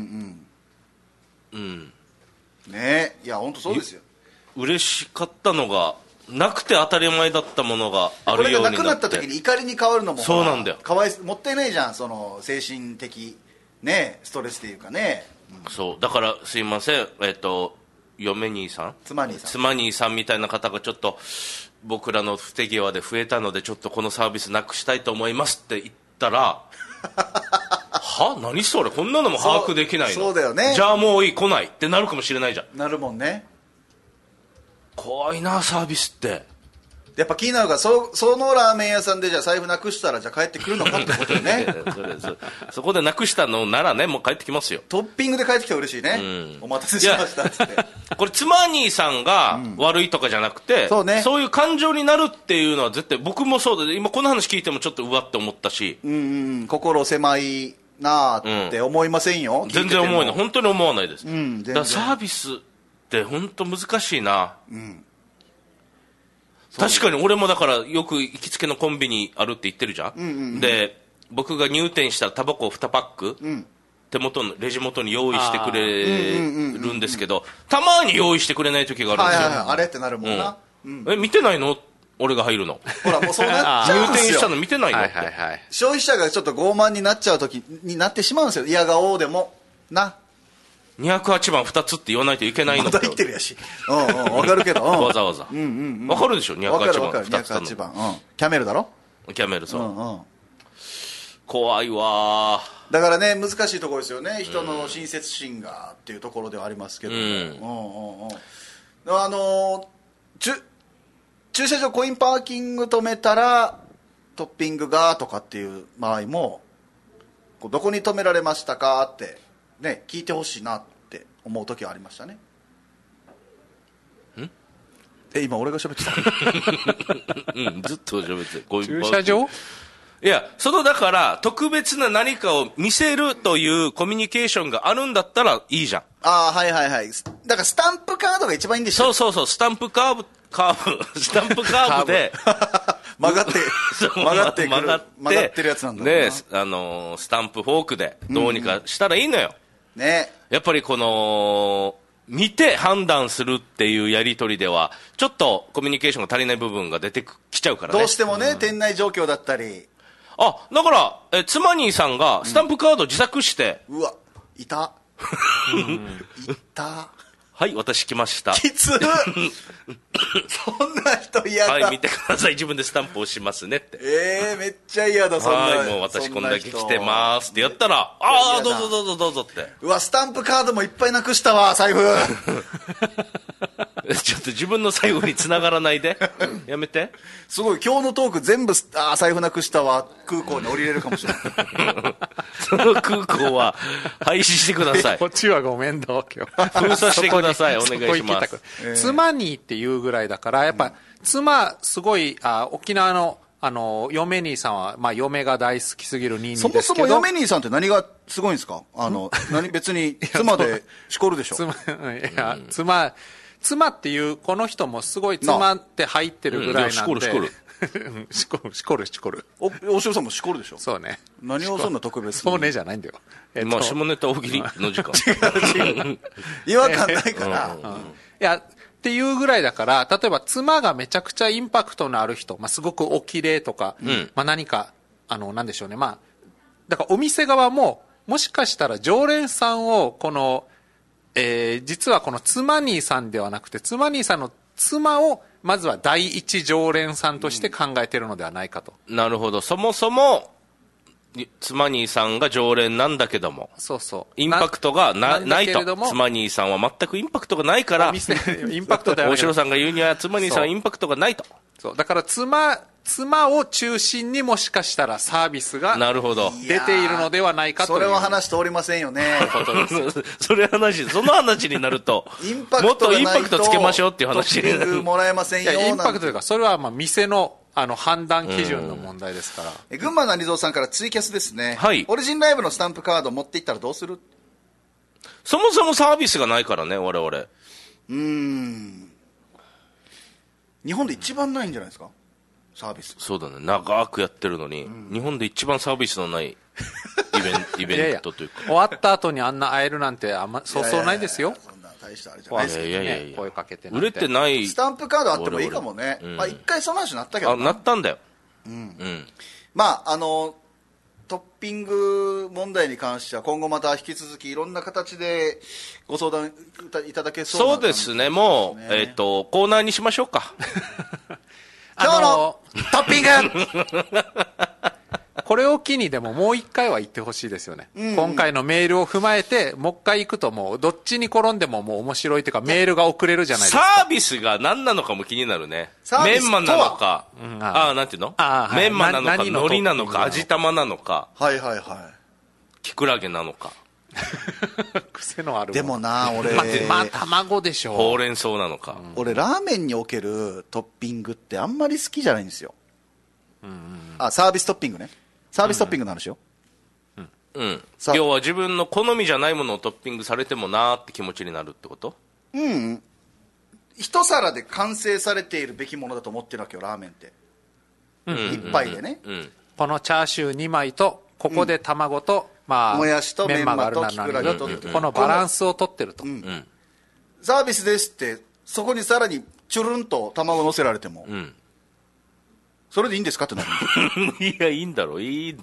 ね、いや本当そうですよ。 嬉しかったのがなくて当たり前だったものがあこれるようになって、 がなくなった時に怒りに変わるのもそうなんだよ。 かわいもったいないじゃん、その精神的ねストレスっていうかね。 そうだからすいません、嫁兄さん妻兄さんみたいな方がちょっと僕らの不手際で増えたのでちょっとこのサービスなくしたいと思いますって言ったらは何それ、こんなのも把握できないの。 そうだよね。 じゃあもういい、来ないってなるかもしれないじゃん。 なるもんね。 怖いなサービスって。 やっぱ気になるから、そのラーメン屋さんでじゃあ財布なくしたらじゃあ帰ってくるのかってことよね。 そこでなくしたのならね、もう帰ってきますよ。 トッピングで帰ってきたら嬉しいね、お待たせしましたっつってこれ妻兄さんが悪いとかじゃなくて、 そうね、 そういう感情になるっていうのは絶対僕もそうで、今この話聞いてもちょっとうわって思ったし、 心狭いなーって思いませんよ、 全然思わない、本当に思わないです、 全然だからサービスって本当難しいな、確かに俺もだからよく行きつけのコンビニあるって言ってるじゃん、で僕が入店したらタバコを2パック、手元のレジ元に用意してくれるんですけど、たまに用意してくれない時があるんですよ、 あれってなるもんな、 見てないの俺が入るのほらもうそうなっちゃうんですよ入店したの見てないのって、 消費者がちょっと傲慢になっちゃう時になってしまうんですよ、嫌顔でもな、 208番2つって言わないといけないのまた言ってるやし、分かるけど、 わざわざ、分かるでしょ、208番2つなの、 キャメルだろ、 キャメルさん、怖いわだからね、難しいところですよね、人の親切心がっていうところではありますけども、駐車場コインパーキング止めたらトッピングがとかっていう場合も、どこに止められましたかってね、聞いてほしいなって思う時はありましたね。今俺が喋ってたずっと喋って駐車場、 いや、だから特別な何かを見せるというコミュニケーションがあるんだったらいいじゃん。 はいはいはい。だからスタンプカードが一番いいんでしょ。 そうスタンプカーブスタンプカーブで曲がってるやつなんだろうな。 ね、スタンプフォークでどうにかしたらいいのよ。 ね。 やっぱりこの見て判断するっていうやり取りではちょっとコミュニケーションが足りない部分が出てきちゃうからね。 どうしてもね、店内状況だったり。 だから妻兄さんがスタンプカード自作して、 うわ、いたいた。 はい、私来ました。 きつそんな人嫌だ。 はい、見てください。自分でスタンプをしますねって。 めっちゃ嫌だ、そんな。 はい、もう私こんだけ来てますってやったら、どうぞどうぞどうぞって。 うわ、スタンプカードもいっぱいなくしたわ、財布。 ちょっと自分の財布に繋がらないで。やめて。 すごい、今日のトーク全部、財布なくしたわ、空港に降りれるかもしれない。 その空港は廃止してください。 こっちはごめんだ、今日。 封鎖してください。お願いします。 妻にっていうぐらいだから、やっぱ、妻、すごい、沖縄の、嫁兄さんは、まあ、嫁が大好きすぎるニーニーですけど。 そもそも嫁兄さんって何がすごいんですか？別に、妻でしこるでしょ。 妻っていう、この人もすごい妻って入ってるぐらいなんで。しこる。 お塩さんもしこるでしょ。 そうね。 何をそんな特別そうねじゃないんだよ。 まあ、下ネタ大喜利の時間。 違う。違和感ないから。 いや、っていうぐらいだから、例えば妻がめちゃくちゃインパクトのある人、まあ、すごくお綺麗とか、まあ、何か、なんでしょうね。まあ、だからお店側も、もしかしたら常連さんを、この、実はこの妻兄さんではなくて、妻兄さんの妻を、まずは第一常連さんとして考えているのではないかと。 なるほど。そもそも、妻兄さんが常連なんだけども。 そうそう。 インパクトがないと。妻兄さんは全くインパクトがないから。 インパクトだよね。 大城さんが言うには妻兄さんはインパクトがないと。 そう。だから妻を中心にもしかしたらサービスがなるほど出ているのではないかという。 それは話通りませんよね。 その話になるともっとインパクトつけましょうっていう話になる。 もらえませんよ。 インパクトというか、それはまあ店の判断基準の問題ですから。 群馬の有蔵さんからツイキャスですね。 はい。 オリジンライブのスタンプカード持っていったらどうする？ そもそもサービスがないからね、我々。 日本で一番ないんじゃないですか？サービス。 そうだね。長くやってるのに、日本で一番サービスのないイベントというか。 終わった後にあんな会えるなんてそうそうないですよ。 そんな大したあれじゃないですけどね。 声かけて売れてない。 スタンプカードあってもいいかもね。まあ一回その話になったけどなったんだよ。 まあトッピング問題に関しては今後また引き続きいろんな形でご相談いただけそうな。 そうですね。もうコーナーにしましょうか。 今日のトッピングこれを機にでももう一回は言ってほしいですよね、今回のメールを踏まえてもう一回行くともうどっちに転んでももう面白いというかメールが送れるじゃないですか。 サービスが何なのかも気になるね。メンマなのか、なんていうの、メンマなのか海苔なのか味玉なのか、キクラゲなのか癖のある。 でもな俺まあ卵でしょう。 ほうれん草なのか。 俺ラーメンにおけるトッピングってあんまり好きじゃないんですよ。サービストッピングね。サービストッピングの話よ。 要は自分の好みじゃないものをトッピングされてもなーって気持ちになるってこと？ 一皿で完成されているべきものだと思ってるわけよラーメンって。一杯でね。 このチャーシュー2枚とここで卵と、まあもやしとメンマとキクラゲとこのバランスをとってると。 サービスですってそこにさらにチュルンと卵乗せられても。それでいいんですかってなる。 いや、いいんだろ。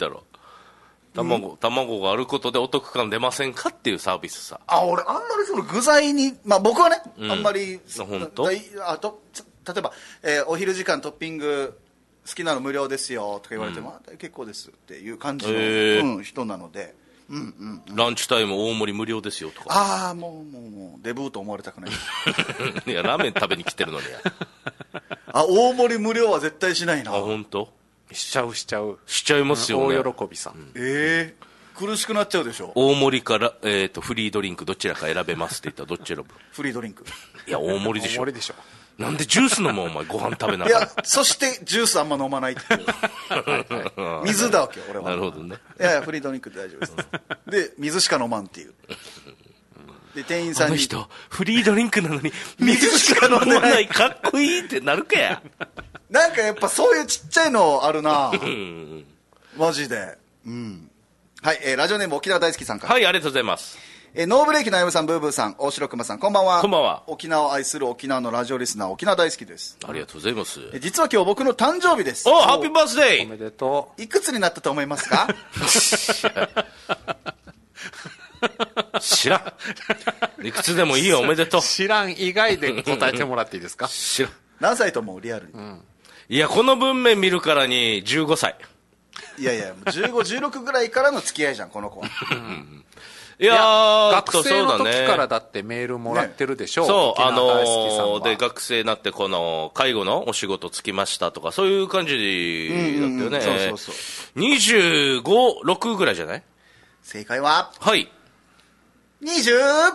卵があることでお得感出ませんかっていうサービスさ。 俺あんまりその具材に、まあ僕はね、あんまり本当？ 例えば、お昼時間トッピング好きなの無料ですよとか言われても、結構ですっていう感じの、人なので、 ランチタイム大盛り無料ですよとか。 もうデブーと思われたくない。 いやラーメン食べに来てるのにや。 大盛り無料は絶対しないな。 本当？ しちゃいますよね。 大喜びさん。 苦しくなっちゃうでしょ。 大盛りから、フリードリンクどちらか選べますって言ったらどっち選ぶ？ フリードリンク。 いや大盛りでしょ。 大盛りでしょ。 なんでジュース飲むお前ご飯食べながら。 いやそしてジュースあんま飲まないっていう。水だわけよ俺は。 なるほどね。 いやフリードリンクで大丈夫です。で水しか飲まんっていう。で店員さんにあの人フリードリンクなのに水しか飲まないかっこいいってなるかや。 なんかやっぱそういうちっちゃいのあるな。マジで。はい、ラジオネーム沖縄大好きさんから。 はい、ありがとうございます。 ノーブレーキのあゆむさん、ブーブーさん、大城熊さん、こんばんは。 こんばんは。 沖縄を愛する沖縄のラジオリスナー、沖縄大好きです。 ありがとうございます。 実は今日僕の誕生日です。 お、ハッピーバースデおめー。 でといくつになったと思いますか？ 知らん。いくつでもいいよ、おめでとう。 う。知らん以外で答えてもらっていいですか？ 知らん。 何歳と思うリアルに。 いや、この文面見るからに15歳。 いやいや、15、16ぐらいからの付き合いじゃん、この子は。 いやー、 学生のそうだね時からだってメールもらってるでしょ、 そう、 沖縄大好きさんはで、学生になってこの、介護のお仕事つきましたとか、そういう感じだったよね。 そうそうそう。 25、6ぐらいじゃない？ 正解は、 はい。 29!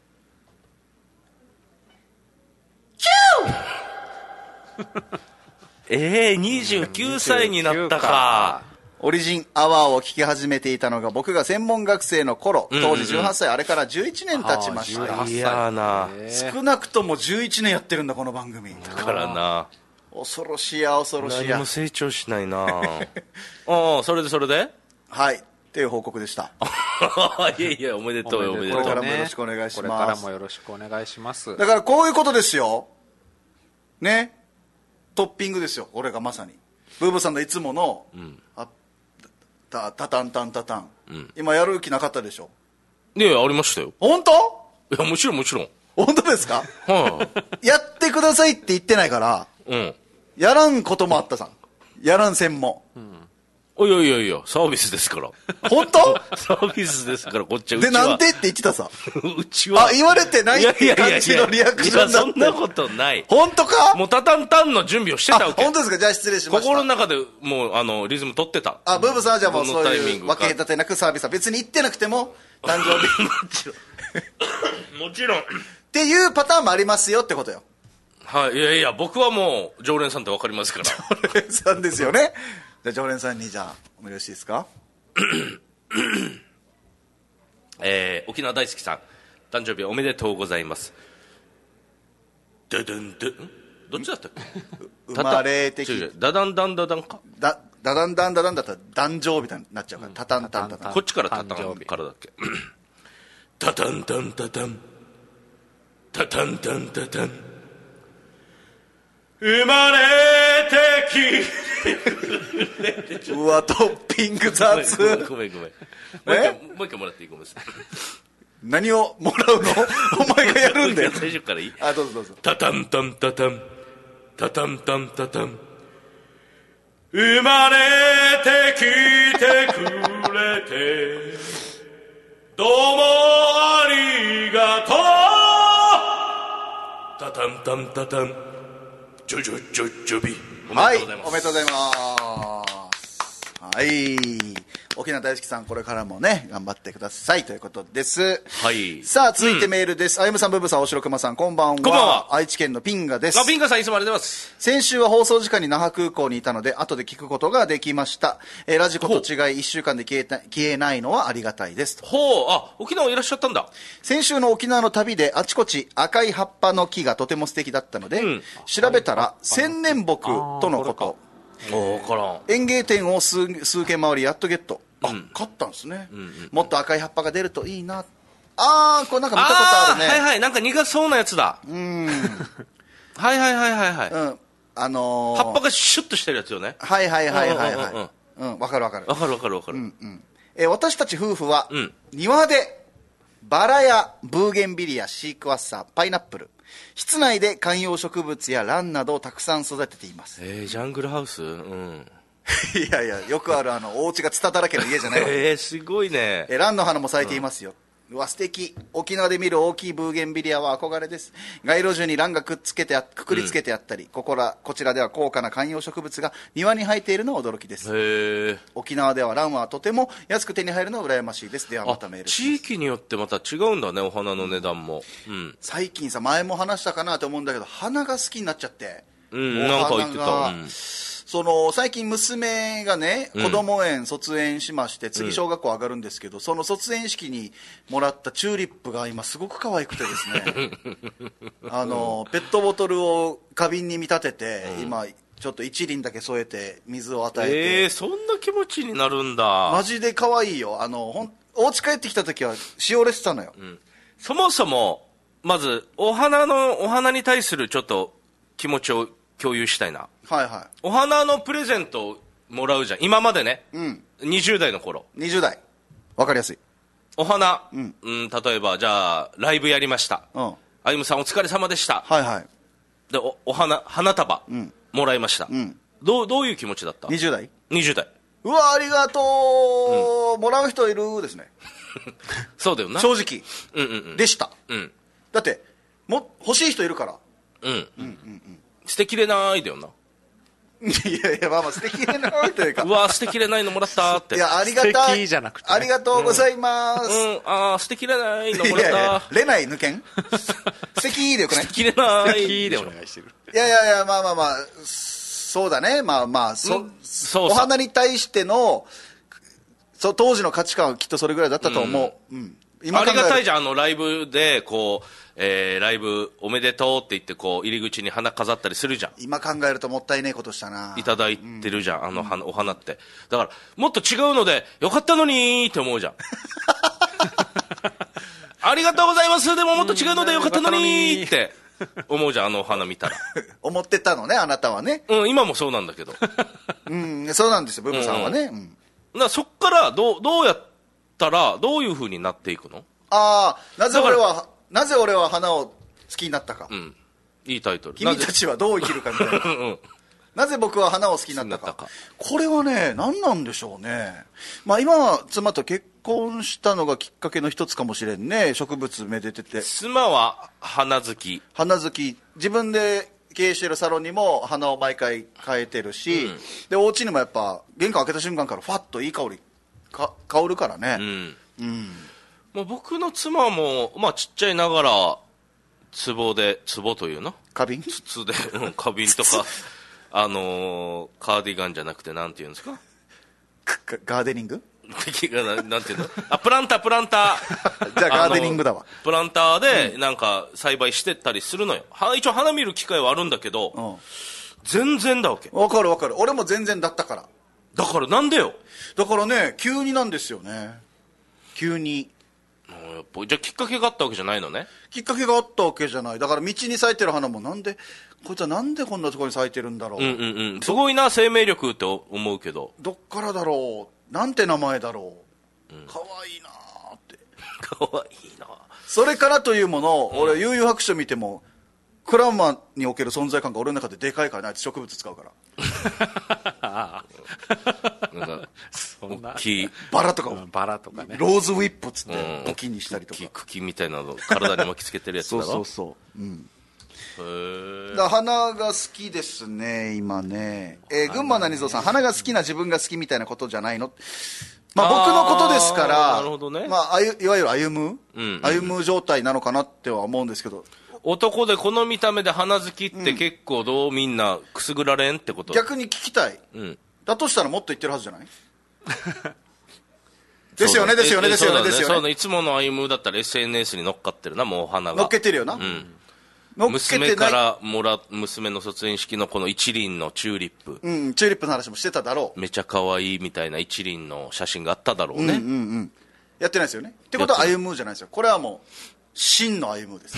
29歳になったか。 オリジンアワーを聞き始めていたのが僕が専門学生の頃、当時18歳、あれから11年経ちました。 いやーな。 少なくとも11年やってるんだ、この番組。 だからな。 恐ろしいや、恐ろしいや何も。成長しないな。ああ、それではい。っていう報告でした。 いやいや、おめでとう、おめでとう。 これからもよろしくお願いします。 これからもよろしくお願いします。 だからこういうことですよ。ね。トッピングですよ、これがまさに。ブーブーさんのいつもの、タタンタンタタン。今やる気なかったでしょ。 いやいや、ありましたよ。 本当？ いや、もちろんもちろん。 本当ですか？ はやってくださいって言ってないから、 い。うん。 やらんこともあったさん。やらん線も。 いやいやいや、サービスですから。 本当？ サービスですから、こっちは。 で、 うちはなんでって言ってたさ。 うちは。 あ、言われてないっていう感じのリアクションだった。 いや、そんなことない。 本当か？ もうタタンタンの準備をしてたわけ。 本当ですか？じゃあ失礼しました。 心の中でもう、リズム取ってた。 ブーブーさんはじゃあもうどのそうタイミングかいう分け隔てなくサービスは別に言ってなくても、誕生日。 もちろん。もちろん。 っていうパターンもありますよってことよ。 はい。いやいや、僕はもう、常連さんってわかりますから。 常連さんですよね。じゃあ常連さんにじゃあおよろしいですか？ 沖縄大好きさん、誕生日おめでとうございます。ダダンダン、どっちだったっけ？ 生まれてきダダンダンダダンか。 ダダンダンダダンだったら誕生日になっちゃうから、タタンタンタタン。 こっちからタタンからだっけ？タタンタンタタン、タタンタンタタン、生まれてきうわ、トッピング雑。 ごめん。もう一回もらっていい？ごめんなさい。 何をもらうの？お前がやるんだよ。 最初からいい？ あ、どうぞどうぞ。 タタンタンタタン、タタンタンタタン、生まれてきてくれてどうもありがとう。タタンタンタタン、ジョジョジョジョビ。 はい、おめでとうございます。はい。沖縄大好きさん、これからもね、頑張ってくださいということです。 はい。 さあ、続いてメールです。あゆむさん、ブーブーさん、大城熊さん、こんばんは。 こんばんは。 愛知県のピンガです。 ピンガさん、いつもありがとうございます。 先週は放送時間に那覇空港にいたので、後で聞くことができました。ラジコと違い、1週間で消えないのはありがたいですと。 ほう、沖縄いらっしゃったんだ。 先週の沖縄の旅で、あちこち赤い葉っぱの木がとても素敵だったので、調べたら、千年木とのこと。 わからん。 園芸店を数軒回りやっとゲット。買ったんですね。もっと赤い葉っぱが出るといいな。これなんか見たことあるね。 はいはい、なんか苦そうなやつだ。はい。葉っぱがシュッとしてるやつよね。 はい。わかる。 わかる。 私たち夫婦は、庭でバラやブーゲンビリア、シークワッサー、パイナップル、室内で観葉植物やランなどをたくさん育てています。 ジャングルハウス？ いやよくあるお家がツタだらけの家じゃないわ。 すごいね。 ランの花も咲いていますよ。うわ、素敵。沖縄で見る大きいブーゲンビリアは憧れです。街路樹にランがくくりつけてあったり、こちらでは高価な観葉植物が庭に生えているのは驚きです。沖縄ではランはとても安く手に入るのは羨ましいです。ではまたメール。 地域によってまた違うんだね、お花の値段も。 最近さ、前も話したかなと思うんだけど、花が好きになっちゃって。 なんか言ってた。 最近娘がね、子供園卒園しまして、次小学校上がるんですけど、その卒園式にもらったチューリップが今すごく可愛くてですね、ペットボトルを花瓶に見立てて、今ちょっと一輪だけ添えて水を与えて、 そんな気持ちになるんだ。 マジで可愛いよ。 お家帰ってきた時はしおれてたのよ、 そもそもまずお花に対するちょっと気持ちを共有したいな。 はいはお花のプレゼントをもらうじゃん今までね、20代の頃い。20代わかりやすい。 お花、例えばじゃあライブやりました、 うんあゆむさんお疲れ様でした、 はいはい。 で花束、もらいました、どういう気持ちだった 20代 20代。 うわありがとう、もらう人いるですね。 そうだよな。 正直、でした、 んだって欲しい人いるから。 捨てきれないだよな。 いやいや、まあまあ捨てきれないというかうわ捨てきれないのもらったって。 いやありがたい、 素敵じゃなくてねありがとうございます、 捨てきれないのもいやいやらった。 れない抜けん素敵でよくない捨てきれないいいでお願いしてる。 いやいやいや、まあまあまあ、そうだね、まあまあ、 そうお花に対しての当時の価値観はきっとそれぐらいだったと思う、 ありがたいじゃん。 ゃんライブでこう、ライブおめでとうって言ってこう入り口に花飾ったりするじゃん。 今考えるともったいねえことしたな。 いただいてるじゃん、お花って。だからもっと違うのでよかったのにって思うじゃんありがとうございます、でももっと違うのでよかったのにって思うじゃんお花見たら思ってたのね、あなたはね。 今もそうなんだけどそうなんですよ、ブブさんはね。 だからそっからどうやったらどういう風になっていくの？ ああ、なぜ俺は花を好きになったか。 いいタイトル。 君たちはどう生きるかみたいな。なぜ僕は花を好きになったか。これはね、何なんでしょうね。まあ今は妻と結婚したのがきっかけの一つかもしれんね。植物めでてて。 妻は花好き。 花好き。自分で経営してるサロンにも花を毎回変えてるし、でお家にもやっぱ玄関開けた瞬間からファッといい香り香るからね。 もう僕の妻も、まあ、ちっちゃいながら壺というの花瓶筒で花瓶とかカーディガンじゃなくてなんていうんですかガーデニングなんていうのプランターじゃあガーデニングだわ。 プランターでなんか栽培してったりするのよ。一応花見る機会はあるんだけど、全然だわけ。 わかるわかる。俺も全然だったから。 だからなんでよ。 だからね、急になんですよね。急に。 じゃあきっかけがあったわけじゃないのね。 きっかけがあったわけじゃない。だから道に咲いてる花もこいつはなんでこんなところに咲いてるんだろう。 すごいな生命力って思うけど、 どっからだろう、なんて名前だろう、かわいいなーってかわいいな。 それからというもの、俺悠々白書見てもクラマにおける存在感が俺の中ででかいからな。あいつ植物使うからなんかそんな大きいバラとかをバラとかね。 ローズウィップっつって武器にしたりとか、 茎みたいなの体に巻きつけてるやつだろ。 そう、 へだから花が好きですね今ね。群馬なにぞうさん、花が好きな自分が好きみたいなことじゃないの。まあ僕のことですからなるほどね。 まあ、いわゆる歩む状態なのかなっては思うんですけど、 男でこの見た目で花好きって結構どうみんなくすぐられんってこと？ 逆に聞きたい、 んだとしたらもっと言ってるはずじゃないですよねですよねですよねですよね。 いつもの歩むだったら SNS に乗っかってるな、もうお花が乗っけてるよな、乗っけてない。 娘から娘の卒園式のこの一輪のチューリップ、 チューリップの話もしてただろう。 めちゃ可愛いみたいな一輪の写真があっただろうね。 やってないですよね。ってことは歩むじゃないですよ。これはもう真の歩むです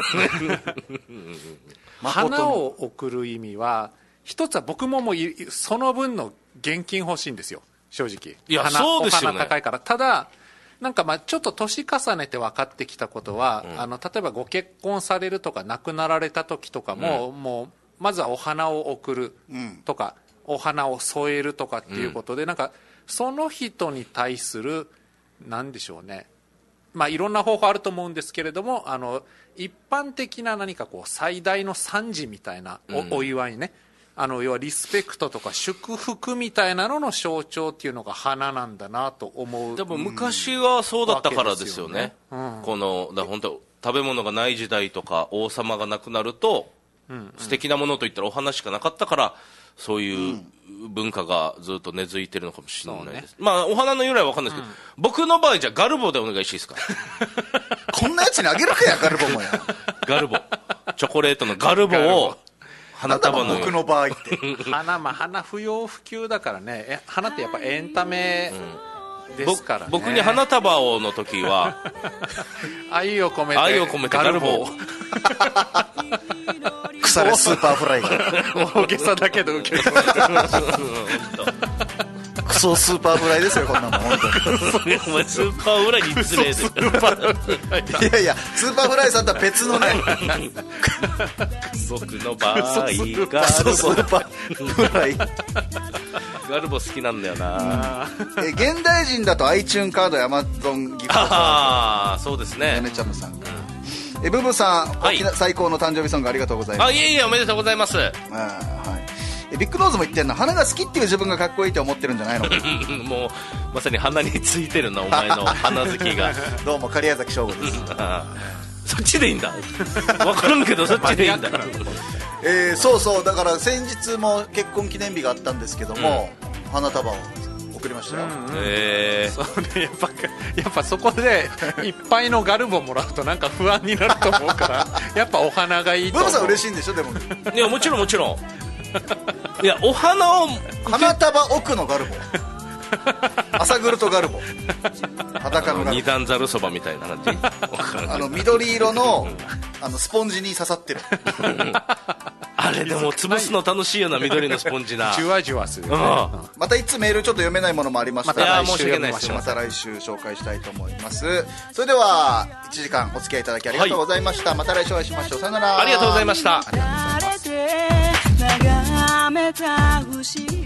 花を贈る意味は一つは僕もその分の現金欲しいんですよ正直。 いやそうですよね。 お花高いから。ただなんかちょっと年重ねて分かってきたことは、例えばご結婚されるとか亡くなられた時とかも、もうまずはお花を贈るとか、お花を添えるとかっていうことで、なんかその人に対するなんでしょうね、まあいろんな方法あると思うんですけれども、一般的な何かこう最大の賛辞みたいな お祝いね、要はリスペクトとか祝福みたいなのの象徴っていうのが花なんだなと思う。 でも昔はそうだったからですよね。このだ本当食べ物がない時代とか王様が亡くなると、素敵なものといったらお花しかなかったから、そういう文化がずっと根付いてるのかもしれないです。まあお花の由来は分かんないですけど、僕の場合じゃガルボでお願いしていいですか。 こんなやつにあげるかやガルボもやガルボチョコレートのガルボを花束の僕の場合って花不要不急だからね。花ってやっぱエンタメですからね。 僕に花束をの時は愛を込めてガルボ腐れスーパーフライが大げさだけど受けるクソスーパーフライですよこんなもん本当にお前スーパーフライに失礼でいやいやスーパーフライさんとは別のね僕の場合ガルボスーパーフライガルボ好きなんだよな。 現代人だと iTunes カードや Amazon ギフトカードそうですね。 ヨネちゃむさんブブさん、 はい、 最高の誕生日ソングありがとうございます。 いえいえおめでとうございます。 はい、ビッグノーズも言ってんの花が好きっていう自分がかっこいいと思ってるんじゃないのもうまさに鼻についてるなお前の花好きがどうも狩矢崎翔吾ですそっちでいいんだ分からんけどそっちでいいんだそうそうだから先日も結婚記念日があったんですけども、花束を送りましたよ、 そうね、やっぱそこでいっぱいのガルボもらうとなんか不安になると思うからやっぱお花がいいと思う。 ブブさん嬉しいんでしょでもいやもちろんいやお花を花束奥のガルボ朝グルトガルボ裸のガルボ二段ざるそばみたいな感じ緑色のスポンジに刺さってるあれでも潰すの楽しいよな緑のスポンジなじゅわじゅわする、 またいつメールちょっと読めないものもありましたら申し訳ないです。 また来週紹介したいと思います。それでは1時間お付き合いいただきありがとうございました、また来週お会いしましょう。さよなら。 ありがとうございました。 ありがとうございます。